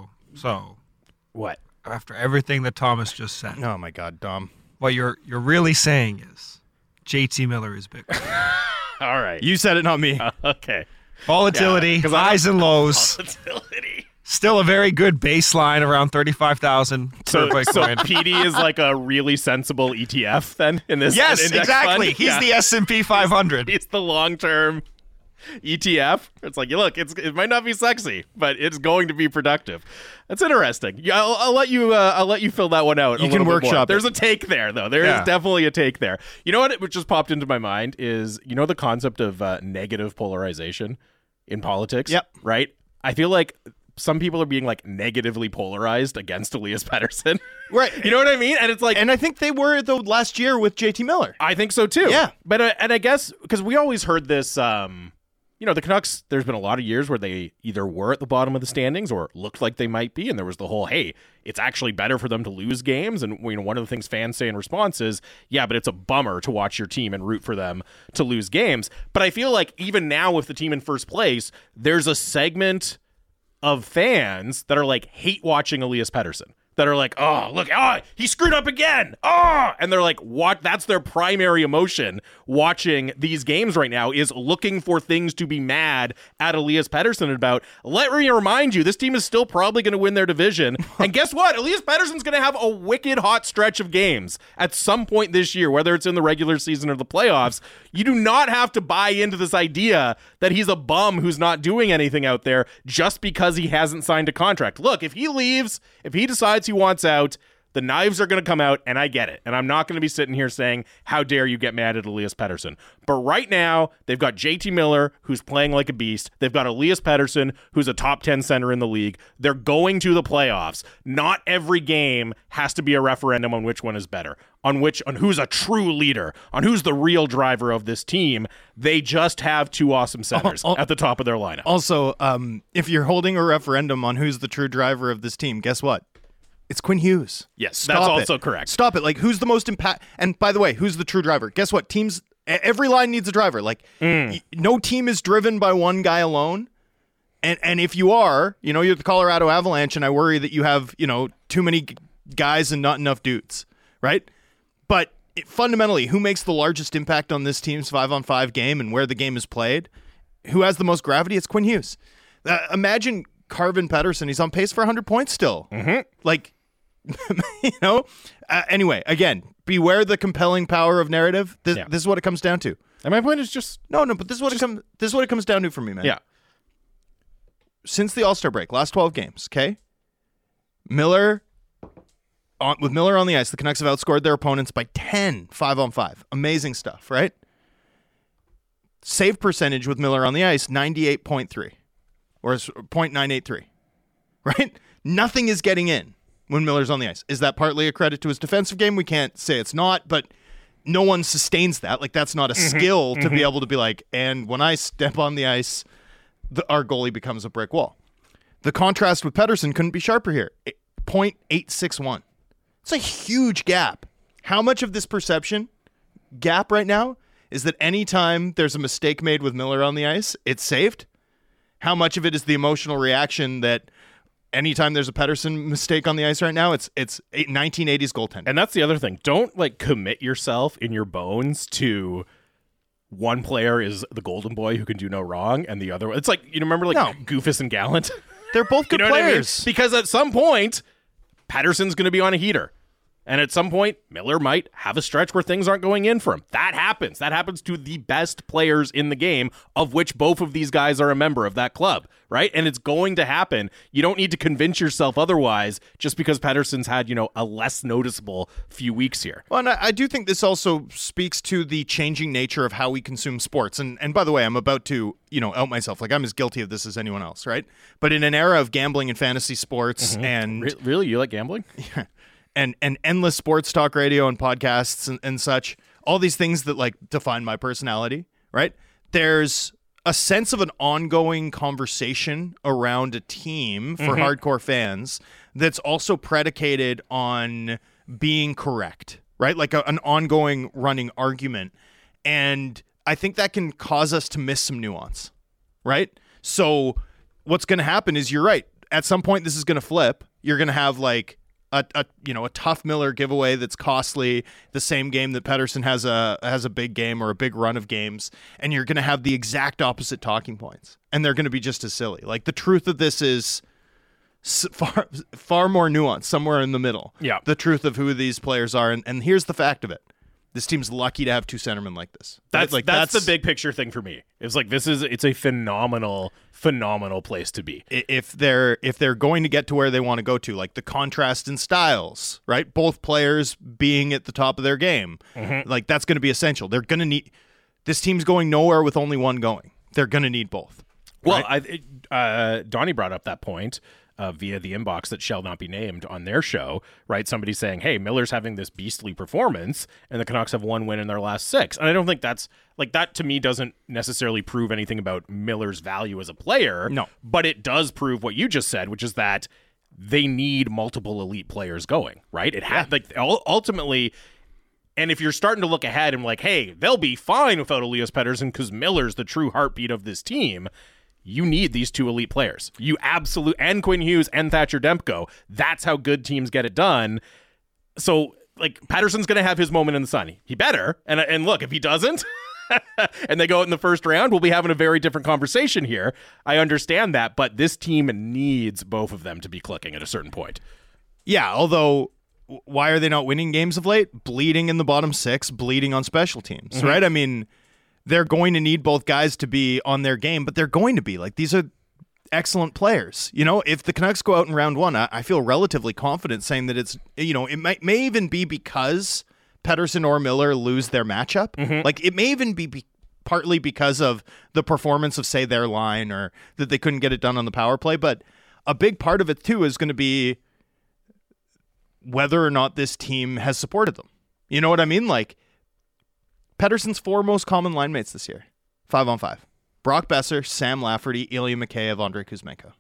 what? After everything that Thomas just said. Oh my God, Dom. What you're really saying is JT Miller is big. All right. You said it, not me. Okay. Volatility, highs and lows. Volatility. Still a very good baseline around 35,000 So per Bitcoin. PD is like a really sensible ETF then in this Yes, index exactly. fund? He's the S&P 500. He's the long-term ETF. It's like, look, it might not be sexy, but it's going to be productive. That's interesting. Yeah, I'll let you fill that one out. You can workshop it. There's a take there, though. There is definitely a take there. You know what? It just popped into my mind is the concept of negative polarization in politics. Yep. Right. I feel like some people are being like negatively polarized against Elias Pettersson. Right. You know what I mean? And it's like, and I think they were though last year with JT Miller. I think so too. Yeah. But and I guess because we always heard this, the Canucks, there's been a lot of years where they either were at the bottom of the standings or looked like they might be. And there was the whole, hey, it's actually better for them to lose games. And one of the things fans say in response is, yeah, but it's a bummer to watch your team and root for them to lose games. But I feel like even now with the team in first place, there's a segment of fans that are like hate watching Elias Pettersson, that are like, oh, look, he screwed up again. Oh, and they're like, what? That's their primary emotion watching these games right now, is looking for things to be mad at Elias Pettersson about. Let me remind you, this team is still probably going to win their division. And guess what? Elias Pettersson's going to have a wicked hot stretch of games at some point this year, whether it's in the regular season or the playoffs. You do not have to buy into this idea that he's a bum who's not doing anything out there just because he hasn't signed a contract. Look, if he leaves, if he decides JT wants out. The knives are going to come out, and I get it. And I'm not going to be sitting here saying, how dare you get mad at Elias Pettersson. But right now, they've got JT Miller, who's playing like a beast. They've got Elias Pettersson, who's a top 10 center in the league. They're going to the playoffs. Not every game has to be a referendum on which one is better, on who's a true leader, on who's the real driver of this team. They just have two awesome centers at the top of their lineup. Also, if you're holding a referendum on who's the true driver of this team, guess what? It's Quinn Hughes. Yes, that's also correct. Stop it. Like, who's the most impact? And by the way, who's the true driver? Guess what? Teams, every line needs a driver. Like, no team is driven by one guy alone. And if you are, you're the Colorado Avalanche, and I worry that you have, too many guys and not enough dudes, right? But fundamentally, who makes the largest impact on this team's 5-on-5 game and where the game is played? Who has the most gravity? It's Quinn Hughes. Imagine Carvin Pettersson. He's on pace for 100 points still. Like, anyway, again, beware the compelling power of narrative. This is what it comes down to. And my point is just but this is what it comes down to for me, man. Yeah. Since the All-Star break, last 12 games, okay? With Miller on the ice, the Canucks have outscored their opponents by 10 5-on-5. Amazing stuff, right? Save percentage with Miller on the ice, 98.3 or .983. Right? Nothing is getting in when Miller's on the ice. Is that partly a credit to his defensive game? We can't say it's not, but no one sustains that. Like, that's not a skill to be able to be like, and when I step on the ice, our goalie becomes a brick wall. The contrast with Pettersson couldn't be sharper here. 0.861. It's a huge gap. How much of this perception gap right now is that anytime there's a mistake made with Miller on the ice, it's saved? How much of it is the emotional reaction that anytime there's a Pettersson mistake on the ice right now, it's 1980s goaltending? And that's the other thing. Don't commit yourself in your bones to one player is the golden boy who can do no wrong, and the other, it's like, remember Goofus and Gallant? They're both good players. I mean? Because at some point, Pettersson's going to be on a heater. And at some point, Miller might have a stretch where things aren't going in for him. That happens. That happens to the best players in the game, of which both of these guys are a member of that club, right? And it's going to happen. You don't need to convince yourself otherwise just because Pettersson's had, a less noticeable few weeks here. Well, and I do think this also speaks to the changing nature of how we consume sports. And by the way, I'm about to, out myself. Like, I'm as guilty of this as anyone else, right? But in an era of gambling and fantasy sports and... Really? You like gambling? Yeah. And endless sports talk radio and podcasts and such, all these things that define my personality, right? There's a sense of an ongoing conversation around a team for hardcore fans that's also predicated on being correct, right? Like an ongoing running argument. And I think that can cause us to miss some nuance, right? So what's going to happen is, you're right. At some point, this is going to flip. You're going to have a tough Miller giveaway that's costly, the same game that Pettersson has a big game or a big run of games, and you're going to have the exact opposite talking points, and they're going to be just as silly. Like, the truth of this is far more nuanced, somewhere in the middle. Yeah. The truth of who these players are, and here's the fact of it. This team's lucky to have two centermen like this. That's the big picture thing for me. It's like, it's a phenomenal place to be. If they're going to get to where they want to go to, like the contrast in styles, right? Both players being at the top of their game, like, that's going to be essential. They're going to need. This team's going nowhere with only one going. They're going to need both. Well, right? Donnie brought up that point via the inbox that shall not be named on their show, right? Somebody saying, hey, Miller's having this beastly performance, and the Canucks have one win in their last 6. And I don't think that's, that to me doesn't necessarily prove anything about Miller's value as a player. No. But it does prove what you just said, which is that they need multiple elite players going, right? Ultimately, and if you're starting to look ahead and hey, they'll be fine without Elias Pettersson because Miller's the true heartbeat of this team, you need these two elite players. And Quinn Hughes and Thatcher Demko. That's how good teams get it done. So, Pettersson's going to have his moment in the sun. He better. And look, if he doesn't, and they go out in the first round, we'll be having a very different conversation here. I understand that, but this team needs both of them to be clicking at a certain point. Yeah, although, why are they not winning games of late? Bleeding in the bottom 6, bleeding on special teams, right? I mean, they're going to need both guys to be on their game, but they're going to be. These are excellent players. If the Canucks go out in round one, I feel relatively confident saying that it's, it may even be because Pettersson or Miller lose their matchup. Mm-hmm. Like, it may even be partly because of the performance of, say, their line, or that they couldn't get it done on the power play. But a big part of it, too, is going to be whether or not this team has supported them. You know what I mean? Like, Pettersson's 4 most common line mates this year, 5-on-5. Brock Besser, Sam Lafferty, Ilya Mikheyev, Andrei Kuzmenko.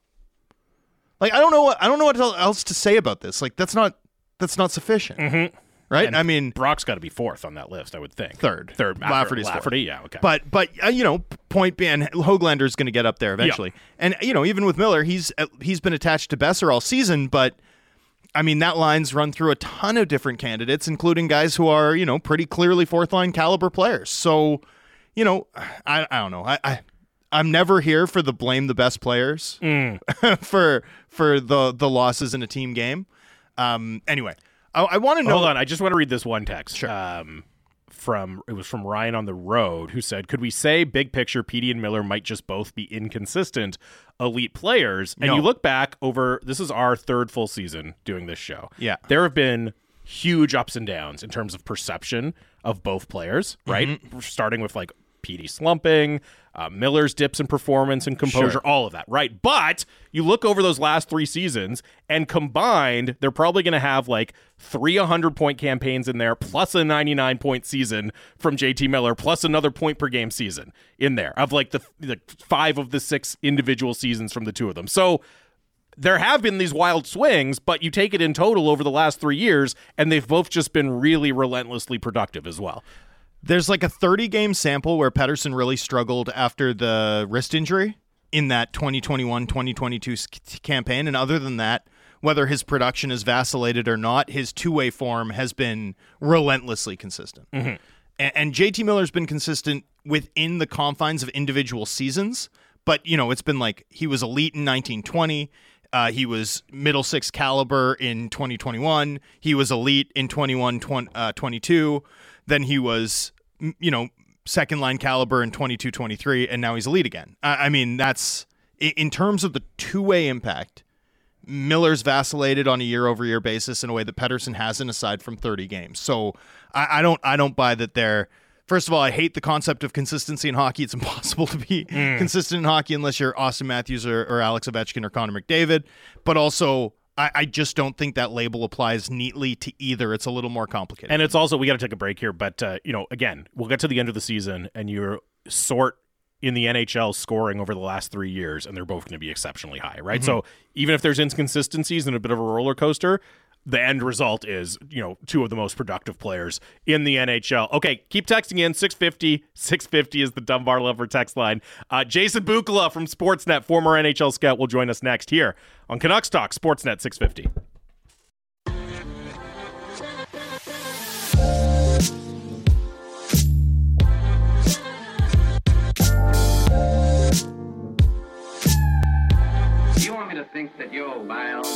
Like, I don't know what else to say about this. Like, that's not sufficient. Mm-hmm. Right? And I mean, Brock's got to be 4th on that list, I would think. Third. Lafferty, fourth. yeah, okay. But point being, Höglander's going to get up there eventually. Yeah. And even with Miller, he's been attached to Besser all season, but I mean, that line's run through a ton of different candidates, including guys who are, pretty clearly fourth-line caliber players. So, I don't know. I'm never here for the blame the best players for the losses in a team game. Anyway, I want to know. Hold on, I just want to read this one text. Sure. It was from Ryan on the road, who said, "Could we say big picture Petey and Miller might just both be inconsistent elite players?" And No. you look back over, this is our 3rd full season doing this show. Yeah. There have been huge ups and downs in terms of perception of both players, right? Mm-hmm. Starting with like Petey slumping, Miller's dips in performance and composure, Sure. all of that, right? But you look over those last 3 seasons, and combined, they're probably going to have like 3 100-point campaigns in there, plus a 99-point season from JT Miller, plus another point-per-game season in there, of like the 5 of the 6 individual seasons from the 2 of them. So there have been these wild swings, but you take it in total over the last 3 years, and they've both just been really relentlessly productive as well. There's like a 30-game sample where Pettersson really struggled after the wrist injury in that 2021-2022 campaign. And other than that, whether his production has vacillated or not, his two-way form has been relentlessly consistent. Mm-hmm. And JT Miller's been consistent within the confines of individual seasons. But, it's been like he was elite in 1920. He was middle 6 caliber in 2021. He was elite in 21-22. Then he was, second line caliber in 22-23, and now he's elite again. I mean, that's, in terms of the two-way impact, Miller's vacillated on a year-over-year basis in a way that Pettersson hasn't, aside from 30 games. So I don't buy that they're. First of all, I hate the concept of consistency in hockey. It's impossible to be consistent in hockey unless you're Austin Matthews or Alex Ovechkin or Connor McDavid. But also, I just don't think that label applies neatly to either. It's a little more complicated. And it's also, we got to take a break here, but, again, we'll get to the end of the season, and you're sort in the NHL scoring over the last 3 years, and they're both going to be exceptionally high, right? Mm-hmm. So even if there's inconsistencies and a bit of a roller coaster, the end result is, 2 of the most productive players in the NHL. Okay, keep texting in. 650 is the Dunbar Lover text line. Jason Bukala from Sportsnet, former NHL scout, will join us next here on Canucks Talk, Sportsnet 650. You want me to think that you're wild?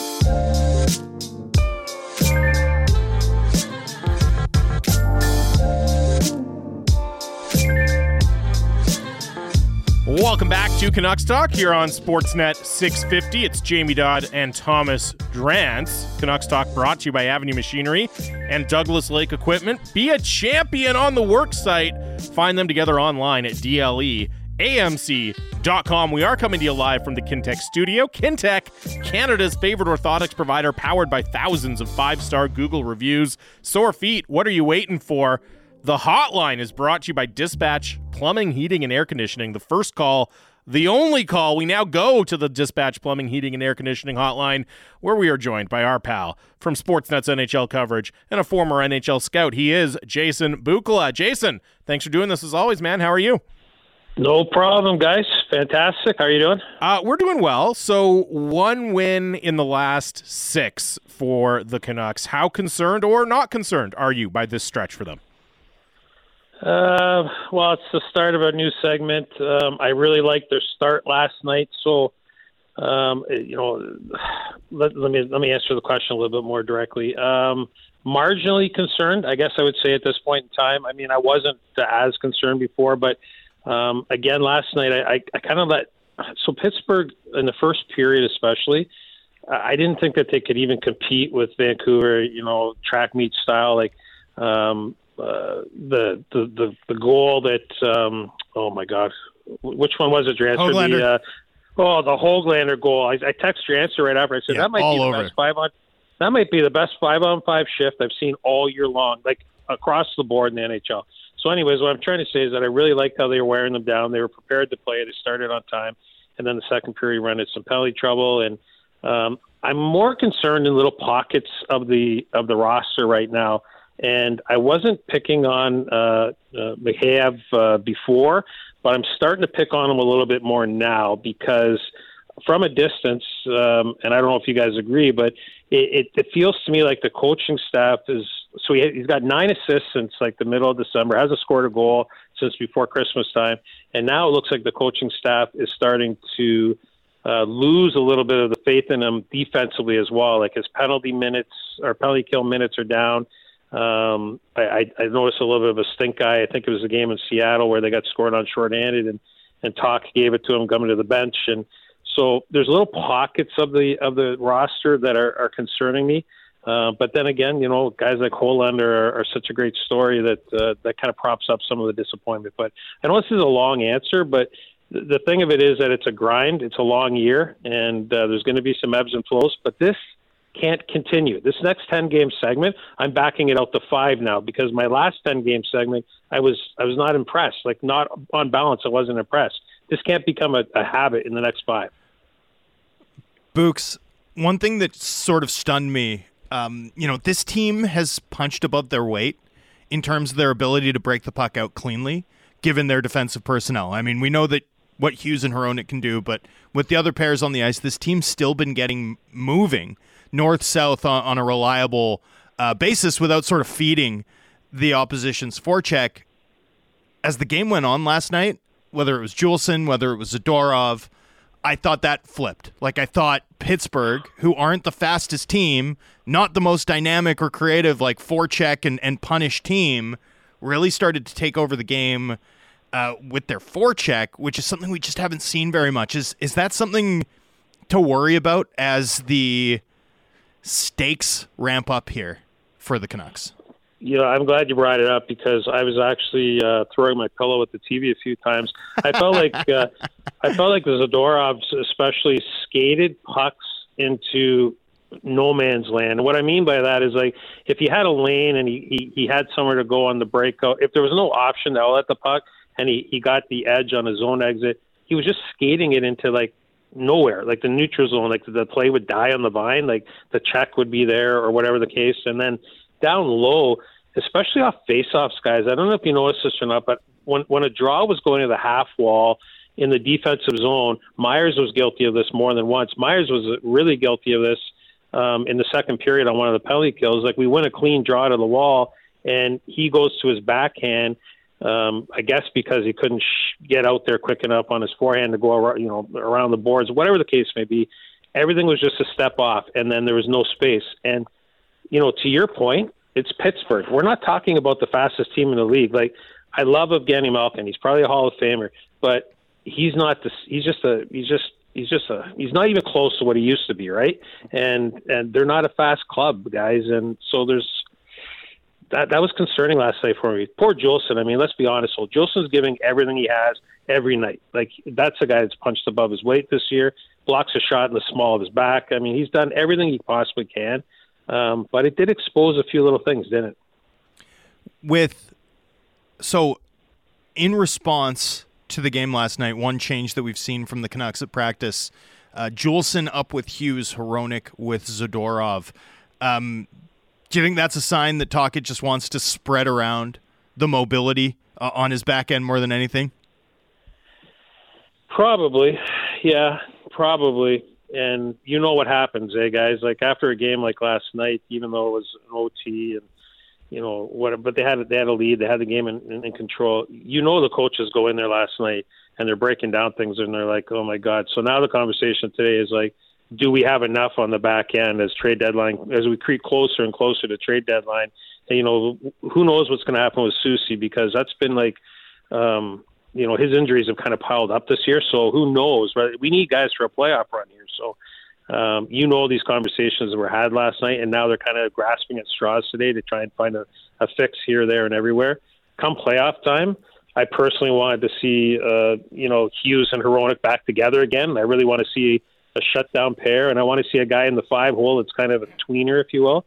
Welcome back to Canucks Talk here on Sportsnet 650. It's Jamie Dodd and Thomas Drance. Canucks Talk brought to you by Avenue Machinery and Douglas Lake Equipment. Be a champion on the work site. Find them together online at DLEAMC.com. We are coming to you live from the Kintec studio. Kintec, Canada's favorite orthotics provider, powered by thousands of 5-star Google reviews. Sore feet, what are you waiting for? The hotline is brought to you by Dispatch Plumbing, Heating, and Air Conditioning. The first call, the only call. We now go to the Dispatch Plumbing, Heating, and Air Conditioning hotline, where we are joined by our pal from Sportsnet's NHL coverage and a former NHL scout. He is Jason Bukala. Jason, thanks for doing this as always, man. How are you? No problem, guys. Fantastic. How are you doing? We're doing well. So 1 win in the last 6 for the Canucks. How concerned or not concerned are you by this stretch for them? Well, it's the start of a new segment. I really liked their start last night. So, let me answer the question a little bit more directly. Marginally concerned, I guess I would say at this point in time. I mean, I wasn't as concerned before, but again, last night I kind of let so Pittsburgh in the first period especially, I didn't think that they could even compete with Vancouver, track meet style. Like the goal that oh my God, which one was it? Your answer? Höglander. The Höglander goal. I texted your answer right after. I said that might be the best That might be the best 5-on-5 shift I've seen all year long, like across the board in the NHL. So anyways, what I'm trying to say is that I really liked how they were wearing them down. They were prepared to play. They started on time. And then the second period ran into some penalty trouble. And I'm more concerned in little pockets of the roster right now. And I wasn't picking on Mikheyev before, but I'm starting to pick on him a little bit more now because from a distance, and I don't know if you guys agree, but it feels to me like the coaching staff is – so he's got 9 assists since like the middle of December, hasn't scored a goal since before Christmas time, and now it looks like the coaching staff is starting to lose a little bit of the faith in him defensively as well. Like his penalty kill minutes are down. I noticed a little bit of a stink eye. I think it was a game in Seattle where they got scored on shorthanded, and Talk gave it to him coming to the bench. And so there's little pockets of the roster that are concerning me. But then again, guys like Höglander are such a great story that kind of props up some of the disappointment. But I know this is a long answer, but the thing of it is that it's a grind. It's a long year, and there's going to be some ebbs and flows. But this can't continue. This next 10-game segment, I'm backing it out to 5 now because my last 10-game segment, I was not impressed. Like, not on balance, I wasn't impressed. This can't become a habit in the next 5. Books, one thing that sort of stunned me, this team has punched above their weight in terms of their ability to break the puck out cleanly, given their defensive personnel. I mean, we know that what Hughes and Hronek can do, but with the other pairs on the ice, this team's still been getting moving north-south on a reliable basis without sort of feeding the opposition's forecheck. As the game went on last night, whether it was Juleson, whether it was Zadorov, I thought that flipped. Like, I thought Pittsburgh, who aren't the fastest team, not the most dynamic or creative, like, forecheck and punish team, really started to take over the game with their forecheck, which is something we just haven't seen very much. Is that something to worry about as the stakes ramp up here for the Canucks? I'm glad you brought it up because I was actually throwing my pillow at the TV a few times. I felt like the Zadorovs especially skated pucks into no man's land. And what I mean by that is, like, if he had a lane and he had somewhere to go on the breakout, if there was no option to outlet the puck and he got the edge on his own exit, he was just skating it into, like, nowhere, like the neutral zone. Like, the play would die on the vine, like the check would be there or whatever the case. And then down low, especially off face-offs, guys, I don't know if you noticed this or not, but when a draw was going to the half wall in the defensive zone, Myers was guilty of this more than once. Myers was really guilty of this in the second period on one of the penalty kills. Like, we win a clean draw to the wall, and he goes to his backhand, I guess because he couldn't get out there quick enough on his forehand to go around the boards, whatever the case may be. Everything was just a step off, and then there was no space. And, to your point, it's Pittsburgh. We're not talking about the fastest team in the league. Like, I love Evgeny Malkin. He's probably a Hall of Famer, but he's not this. He's not even close to what he used to be, right? And they're not a fast club, guys. And so that was concerning last night for me. Poor Juleson. I mean, let's be honest. So Juleson's giving everything he has every night. Like, that's a guy that's punched above his weight this year, blocks a shot in the small of his back. I mean, he's done everything he possibly can. But it did expose a few little things, didn't it? So in response to the game last night, one change that we've seen from the Canucks at practice, Juleson up with Hughes, Hronek with Zadorov. Do you think that's a sign that Tocchet just wants to spread around the mobility on his back end more than anything? Probably. Yeah, probably. And you know what happens, guys? Like, after a game like last night, even though it was an OT and but they had a lead, they had the game in control. The coaches go in there last night and they're breaking down things and they're like, oh my God. So now the conversation today is like, do we have enough on the back end as we creep closer and closer to trade deadline? And, who knows what's going to happen with Soucy, because that's been like, his injuries have kind of piled up this year. So who knows? Right? We need guys for a playoff run here. So, these conversations were had last night, and now they're kind of grasping at straws today to try and find a fix here, there, and everywhere. Come playoff time, I personally wanted to see, Hughes and Hronek back together again. I really want to see a shutdown pair, and I want to see a guy in the 5 hole that's kind of a tweener, if you will.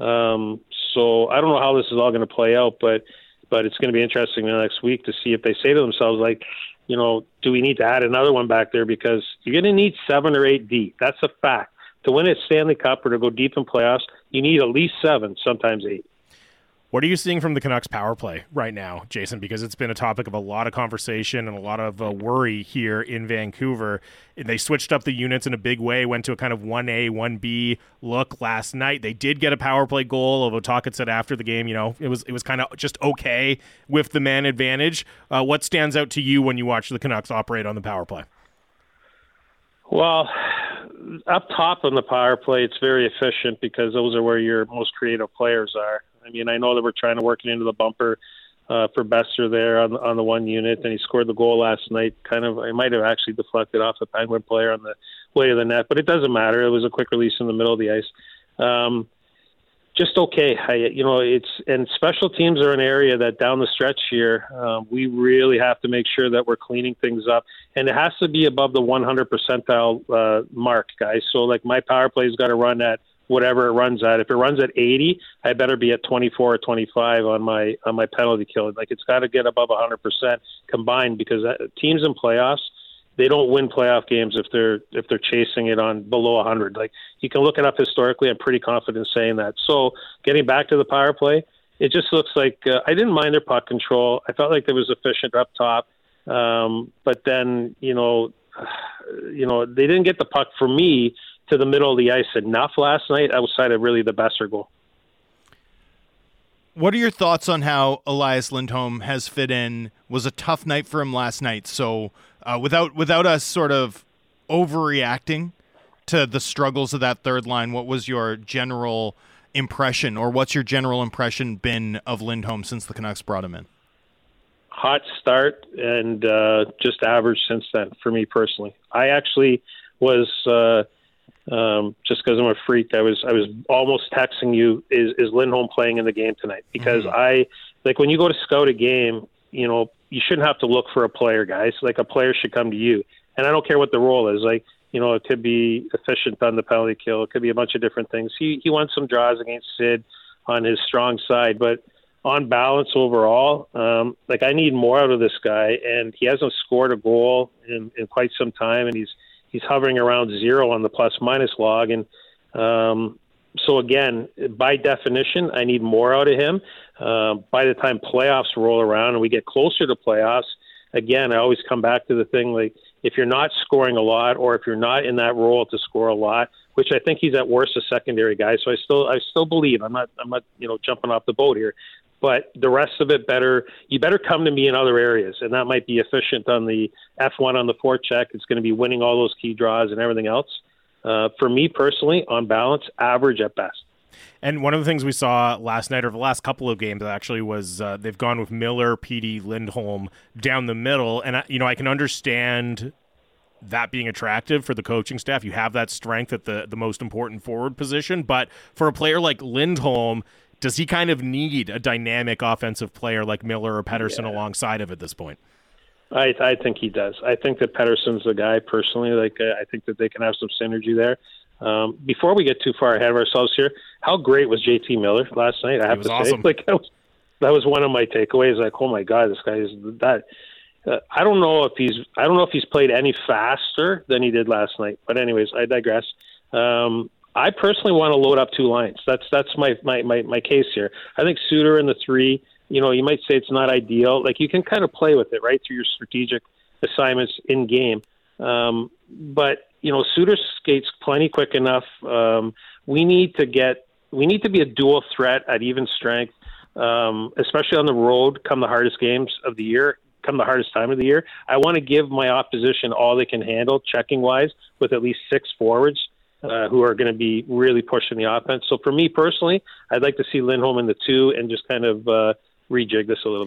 So I don't know how this is all going to play out, but it's going to be interesting the next week to see if they say to themselves, like, do we need to add another one back there? Because you're going to need 7 or 8 deep. That's a fact. To win a Stanley Cup or to go deep in playoffs, you need at least 7, sometimes 8. What are you seeing from the Canucks power play right now, Jason? Because it's been a topic of a lot of conversation and a lot of worry here in Vancouver. They switched up the units in a big way, went to a kind of 1A, 1B look last night. They did get a power play goal, although Tocchet said after the game, it was kind of just okay with the man advantage. What stands out to you when you watch the Canucks operate on the power play? Well, up top on the power play, it's very efficient because those are where your most creative players are. I mean, I know that we're trying to work it into the bumper for Boeser there on the one unit, and he scored the goal last night. I might have actually deflected off the Penguin player on the way to the net, but it doesn't matter. It was a quick release in the middle of the ice. Just okay. And special teams are an area that down the stretch here, we really have to make sure that we're cleaning things up, and it has to be above the 100 percentile mark, guys. So like my power play's got to run at whatever it runs at. If it runs at 80, I better be at 24 or 25 on my penalty kill. Like it's got to get above 100% combined, because teams in playoffs, they don't win playoff games if they're chasing it on below 100. Like you can look it up historically. I'm pretty confident saying that. So getting back to the power play, it just looks like I didn't mind their puck control. I felt like it was efficient up top, but then they didn't get the puck for me to the middle of the ice enough last night outside of really the Boeser goal. What are your thoughts on how Elias Lindholm has fit in? Was a tough night for him last night. So without us sort of overreacting to the struggles of that third line, what was your general impression, or what's your general impression been of Lindholm since the Canucks brought him in? Hot start and just average since then for me personally. I actually was just because I'm a freak, I was almost texting you, is Lindholm playing in the game tonight? Because when you go to scout a game, you shouldn't have to look for a player, guys. Like a player should come to you. And I don't care what the role is. Like, it could be efficient on the penalty kill. It could be a bunch of different things. He won some draws against Sid on his strong side, but on balance overall, I need more out of this guy, and he hasn't scored a goal in quite some time, and he's hovering around 0 on the plus-minus log. And so, again, by definition, I need more out of him. By the time playoffs roll around and we get closer to playoffs, again, I always come back to the thing, like, if you're not scoring a lot, or if you're not in that role to score a lot, which I think he's at worst a secondary guy, so I still believe I'm not jumping off the boat here. But the rest of it, you better come to me in other areas, and that might be efficient on the F1 on the forecheck. It's going to be winning all those key draws and everything else. For me personally, on balance, average at best. And one of the things we saw last night, or the last couple of games actually, was they've gone with Miller, PD, Lindholm down the middle. And I can understand that being attractive for the coaching staff. You have that strength at the most important forward position. But for a player like Lindholm, does he kind of need a dynamic offensive player like Miller or Pettersson alongside of at this point? I think he does. I think that Pettersson's the guy personally. I think that they can have some synergy there. Before we get too far ahead of ourselves here, how great was JT Miller last night? I have to awesome. say, that was one of my takeaways. Like, oh my God, this guy is that. I don't know if he's played any faster than he did last night. But anyways, I digress. I personally want to load up 2 lines. That's my case here. I think Suter in the 3. You might say it's not ideal. Like, you can kind of play with it, right, through your strategic assignments in game. But Suter skates plenty quick enough. We need to be a dual threat at even strength, especially on the road. Come the hardest games of the year. Come the hardest time of the year. I want to give my opposition all they can handle, checking wise, with at least 6 forwards. Who are going to be really pushing the offense. So for me personally, I'd like to see Lindholm in the 2 and just kind of rejig this a little bit.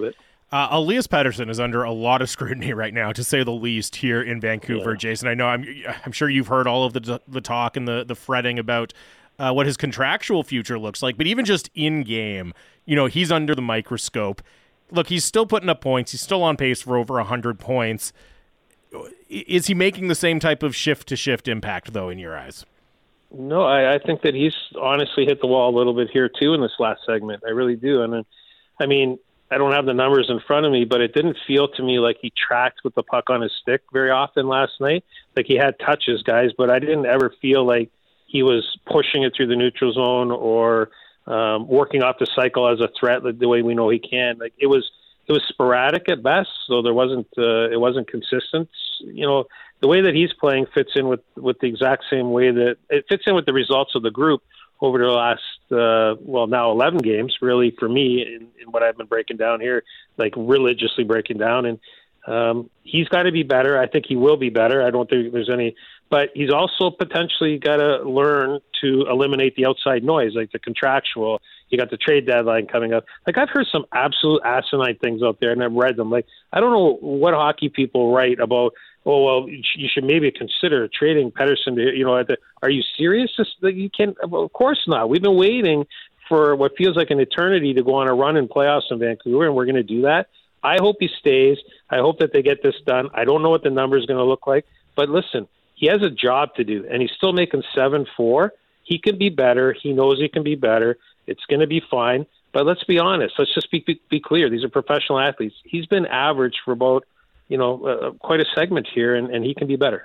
Elias Pettersson is under a lot of scrutiny right now, to say the least, here in Vancouver. Yeah. Jason, I know I'm sure you've heard all of the talk and the fretting about what his contractual future looks like, but even just in game, he's under the microscope. Look, he's still putting up points. He's still on pace for over 100 points. Is he making the same type of shift-to-shift impact, though, in your eyes? No, I think that he's honestly hit the wall a little bit here, too, in this last segment. I really do. And I mean, I don't have the numbers in front of me, but it didn't feel to me like he tracked with the puck on his stick very often last night. Like, he had touches, guys, but I didn't ever feel like he was pushing it through the neutral zone or working off the cycle as a threat the way we know he can. Like, it was sporadic at best, so it wasn't consistent. The way that he's playing fits in with the exact same way that it fits in with the results of the group over the last now 11 games, really, for me, in what I've been breaking down here, like religiously breaking down. And he's got to be better. I think he will be better. I don't think there's any, but he's also potentially got to learn to eliminate the outside noise, like the contractual. You got the trade deadline coming up. Like, I've heard some absolute asinine things out there, and I've read them. Like, I don't know what hockey people write about. Oh, well, you should maybe consider trading Pettersson to, are you serious? You can't, of course not. We've been waiting for what feels like an eternity to go on a run in playoffs in Vancouver, and we're going to do that. I hope he stays. I hope that they get this done. I don't know what the number is going to look like, but listen, he has a job to do, and he's still making 7-4. He can be better. He knows he can be better. It's going to be fine. But let's be honest. Let's just be clear. These are professional athletes. He's been average for about, quite a segment here, and he can be better.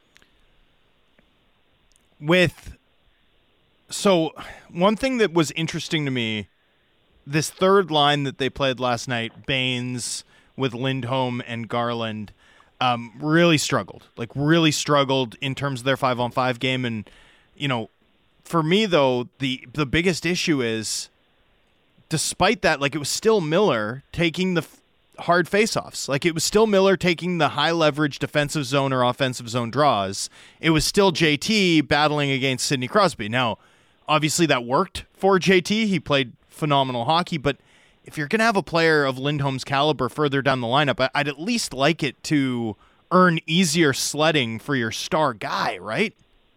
So one thing that was interesting to me, this third line that they played last night, Baines with Lindholm and Garland, really struggled in terms of their 5-on-5 game. And, for me, though, the biggest issue is, despite that, like, it was still Miller taking the hard faceoffs. Like, it was still Miller taking the high leverage defensive zone or offensive zone draws. It was still JT battling against Sidney Crosby. Now, obviously that worked for JT. He played phenomenal hockey, but if you're going to have a player of Lindholm's caliber further down the lineup, I'd at least like it to earn easier sledding for your star guy, right?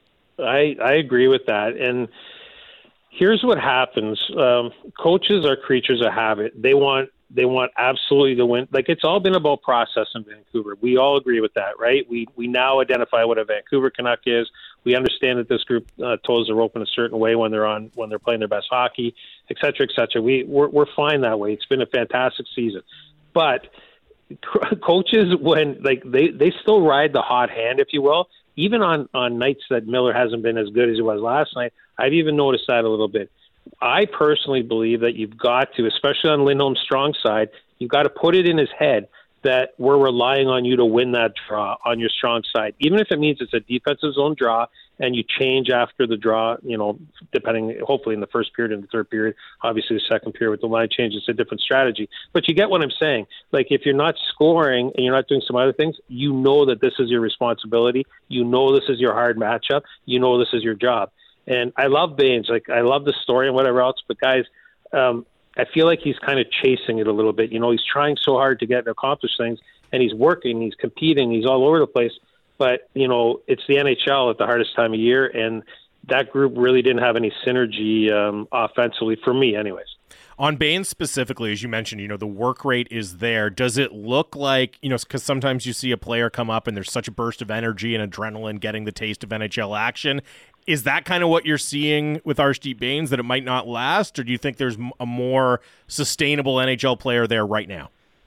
I agree with that. And here's what happens. Coaches are creatures of habit. They want absolutely to win. Like, it's all been about process in Vancouver. We all agree with that, right? We now identify what a Vancouver Canuck is. We understand that this group toes the rope in a certain way when they're playing their best hockey, et cetera, et cetera. We're fine that way. It's been a fantastic season. But coaches, when they still ride the hot hand, if you will, even on nights that Miller hasn't been as good as he was last night. I've even noticed that a little bit. I personally believe that you've got to, especially on Lindholm's strong side, you've got to put it in his head that we're relying on you to win that draw on your strong side, even if it means it's a defensive zone draw and you change after the draw, depending, hopefully in the first period and the third period, obviously the second period with the line change, it's a different strategy. But you get what I'm saying. Like, if you're not scoring and you're not doing some other things, you know that this is your responsibility. You know this is your hard matchup. You know this is your job. And I love Baines. Like, I love the story and whatever else, but guys, I feel like he's kind of chasing it a little bit. He's trying so hard to get and accomplish things, and he's working, he's competing, he's all over the place. But, it's the NHL at the hardest time of year, and that group really didn't have any synergy offensively, for me anyways. On Baines specifically, as you mentioned, the work rate is there. Does it look like, because sometimes you see a player come up and there's such a burst of energy and adrenaline getting the taste of NHL action. Is that kind of what you're seeing with Arshdeep Baines, that it might not last, or do you think there's a more sustainable NHL player there right now?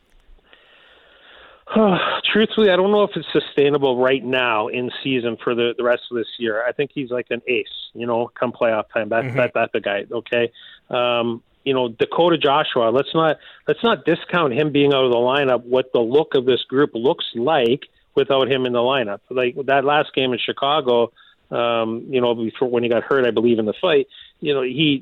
Truthfully, I don't know if it's sustainable right now in season for the rest of this year. I think he's like an ace, come playoff time. That's the guy, okay? Dakota Joshua, let's not discount him being out of the lineup, what the look of this group looks like without him in the lineup. Like that last game in Chicago, before when he got hurt, I believe, in the fight, they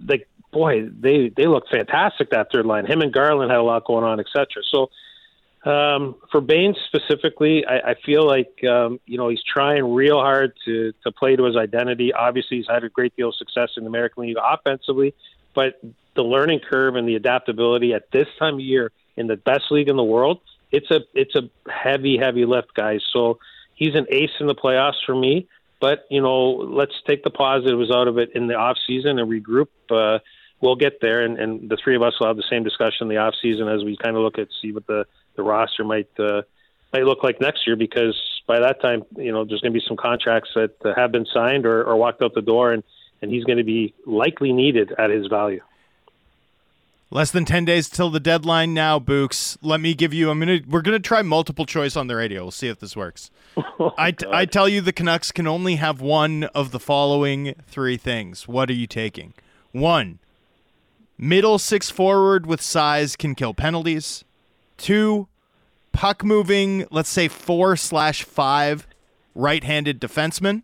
look fantastic, that third line. Him and Garland had a lot going on, et cetera. So for Baines specifically, I feel like, he's trying real hard to play to his identity. Obviously, he's had a great deal of success in the American League offensively, but the learning curve and the adaptability at this time of year in the best league in the world, it's a heavy lift, guys. So he's an ace in the playoffs for me. But, let's take the positives out of it in the off season and regroup. We'll get there, and the three of us will have the same discussion in the off season as we kind of see what the roster might look like next year, because by that time, there's going to be some contracts that have been signed or walked out the door, and he's going to be likely needed at his value. Less than 10 days till the deadline now, Books. Let me give you we're going to try multiple choice on the radio. We'll see if this works. I tell you the Canucks can only have one of the following three things. What are you taking? 1, middle 6 forward with size can kill penalties. 2, puck moving, let's say 4/5 right-handed defenseman.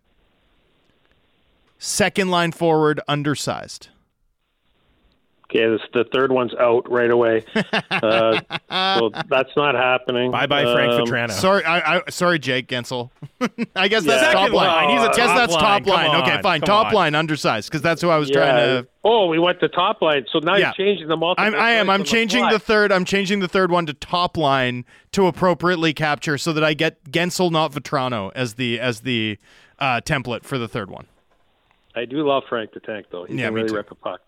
Second line forward undersized. Okay, the third one's out right away. So that's not happening. Bye-bye, Frank Vatrano. Sorry, Jake Gensel. I guess that's top line. He's a top line. Okay, fine. Top line, undersized, because that's who I was trying to... Oh, we went to top line. So now you're changing the multiple. I'm changing the third. I'm changing the third one to top line to appropriately capture so that I get Gensel, not Vatrano, as the template for the third one. I do love Frank the Tank, though. He can really rip a puck.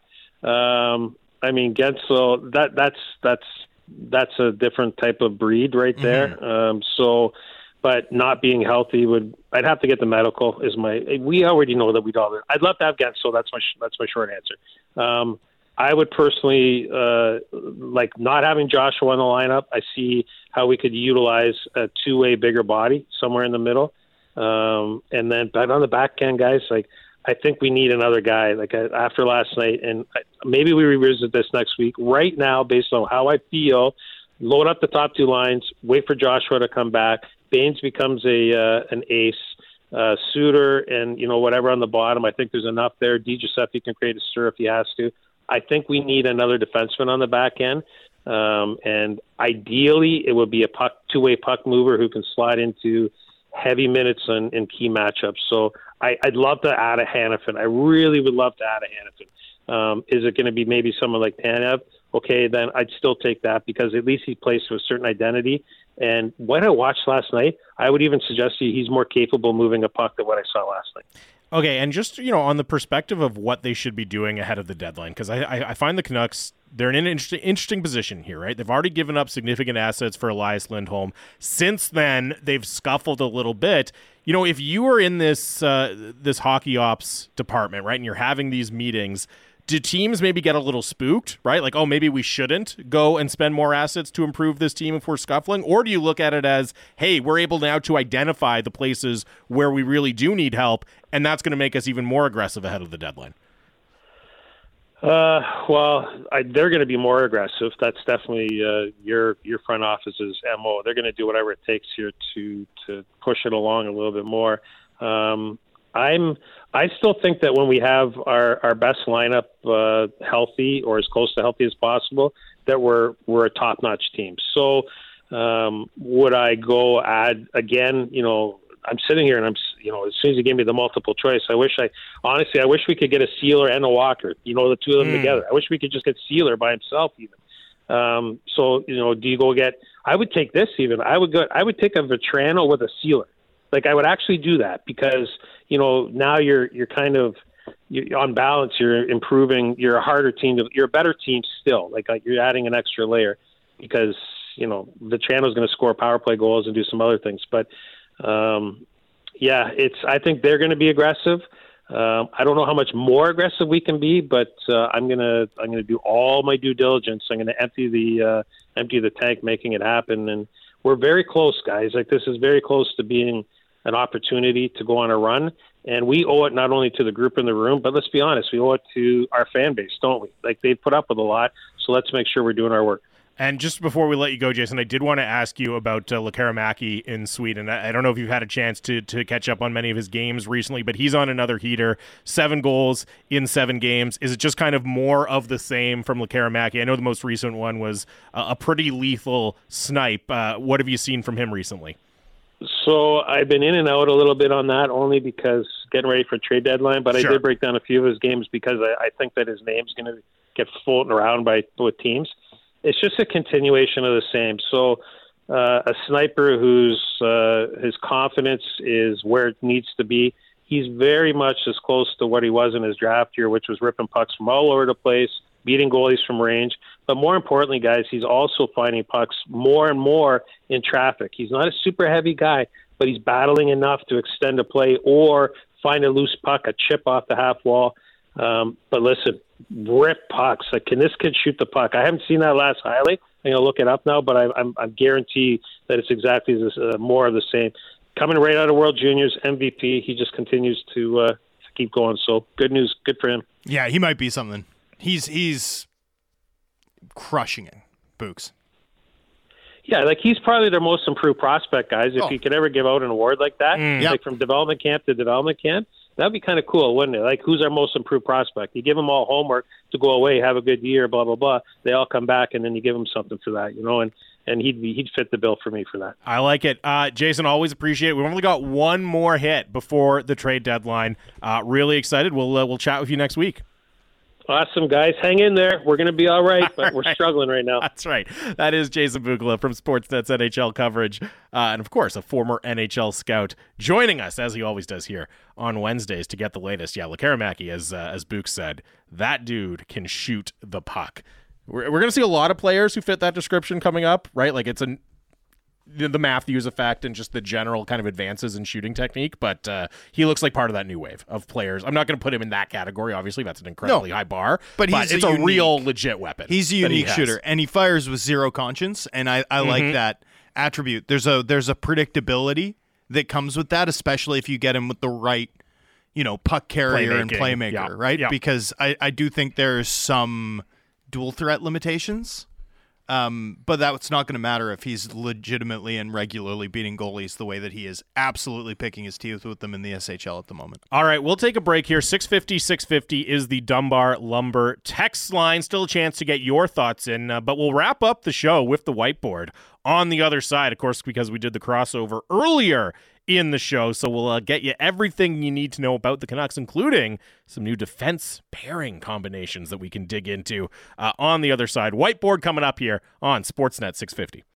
Gensel, that's a different type of breed right there. Mm-hmm. But not being healthy I'd have to get the medical. We already know that we'd all. I'd love to have Gensel. That's my short answer. I would personally like not having Joshua in the lineup. I see how we could utilize a two-way bigger body somewhere in the middle, and then but on the back end, guys, I think we need another guy after last night, and maybe we revisit this next week. Right now, based on how I feel, load up the top two lines, wait for Joshua to come back. Baines becomes an ace. Suter and whatever on the bottom. I think there's enough there. DiGiuseppe can create a stir if he has to. I think we need another defenseman on the back end, and ideally it would be a two-way puck mover who can slide into heavy minutes in key matchups. So I'd love to add a Hanifin. I really would love to add a Hanifin. Is it going to be maybe someone like Tanev? Okay, then I'd still take that because at least he plays to a certain identity. And what I watched last night, I would even suggest he's more capable of moving a puck than what I saw last night. Okay, and just, on the perspective of what they should be doing ahead of the deadline, because I find the Canucks, they're in an interesting position here, right? They've already given up significant assets for Elias Lindholm. Since then, they've scuffled a little bit. If you are in this hockey ops department, right, and you're having these meetings, do teams maybe get a little spooked, right? Like, oh, maybe we shouldn't go and spend more assets to improve this team if we're scuffling? Or do you look at it as, hey, we're able now to identify the places where we really do need help, and that's going to make us even more aggressive ahead of the deadline? They're going to be more aggressive. That's definitely your front office's MO. They're going to do whatever it takes here to push it along a little bit more. I still think that when we have our best lineup healthy or as close to healthy as possible, that we're a top-notch team. So would I go add again? I'm sitting here and as soon as you gave me the multiple choice, I wish we could get a Sealer and a Walker. The two of them together. I wish we could just get Sealer by himself even. Do you go get? I would take this even. I would take a Vatrano with a Sealer. I would actually do that because, now you're kind of on balance, you're improving, you're a harder team, you're a better team still. You're adding an extra layer because, Vatrano's going to score power play goals and do some other things. But, I think they're going to be aggressive. I don't know how much more aggressive we can be, but I'm going to do all my due diligence. I'm going to empty the tank, making it happen. And we're very close, guys. This is very close to being an opportunity to go on a run, and we owe it not only to the group in the room, but let's be honest, we owe it to our fan base, don't we? They've put up with a lot, so let's make sure we're doing our work. And just before we let you go, Jason, I did want to ask you about Lekkerimäki in Sweden. I don't know if you've had a chance to catch up on many of his games recently, but he's on another heater, 7 goals in 7 games. Is it just kind of more of the same from Lekkerimäki? I know the most recent one was a pretty lethal snipe. What have you seen from him recently? So I've been in and out a little bit on that only because getting ready for trade deadline, but sure. I did break down a few of his games because I think that his name's going to get floating around with teams. it's just a continuation of the same. So a sniper whose his confidence is where it needs to be. He's very much as close to what he was in his draft year, which was ripping pucks from all over the place, beating goalies from range. But more importantly, guys, he's also finding pucks more and more in traffic. He's not a super heavy guy, but he's battling enough to extend a play or find a loose puck, a chip off the half wall. But listen, rip pucks. Like, can this kid shoot the puck? I haven't seen that last highlight. I'm going to look it up now, but I guarantee that it's exactly this, more of the same. Coming right out of World Juniors, MVP. He just continues to keep going. So good news. Good for him. Yeah, he might be something. He's crushing it, Books. Yeah, like he's probably their most improved prospect, guys. If you could ever give out an award like that, like from development camp to development camp, that'd be kind of cool, wouldn't it? Like, who's our most improved prospect? You give them all homework to go away, have a good year, blah, blah, blah. They all come back, and then you give them something for that, and he'd fit the bill for me for that. I like it. Jason, always appreciate it. We've only got one more hit before the trade deadline. Really excited. We'll chat with you next week. Awesome, guys. Hang in there. We're going to be all right, but we're struggling right now. That's right. That is Jason Bukala from Sportsnet's NHL coverage, and, of course, a former NHL scout, joining us, as he always does here, on Wednesdays to get the latest. Yeah, Lekaramaki, as Book said, that dude can shoot the puck. We're going to see a lot of players who fit that description coming up, right? Like, it's the Matthews effect and just the general kind of advances in shooting technique, but he looks like part of that new wave of players. I'm not going to put him in that category. Obviously, that's an incredibly high bar, but it's a real legit weapon. He's a unique shooter, and he fires with zero conscience, and I like that attribute. There's a predictability that comes with that, especially if you get him with the right, puck carrier and playmaker, right? Yeah. Because I do think there's some dual threat limitations. But that's not going to matter if he's legitimately and regularly beating goalies the way that he is absolutely picking his teeth with them in the SHL at the moment. All right, we'll take a break here. 650 is the Dunbar Lumber text line. Still a chance to get your thoughts in, but we'll wrap up the show with the whiteboard on the other side, of course, because we did the crossover earlier in the show, so we'll get you everything you need to know about the Canucks, including some new defense pairing combinations that we can dig into on the other side. Whiteboard coming up here on Sportsnet 650.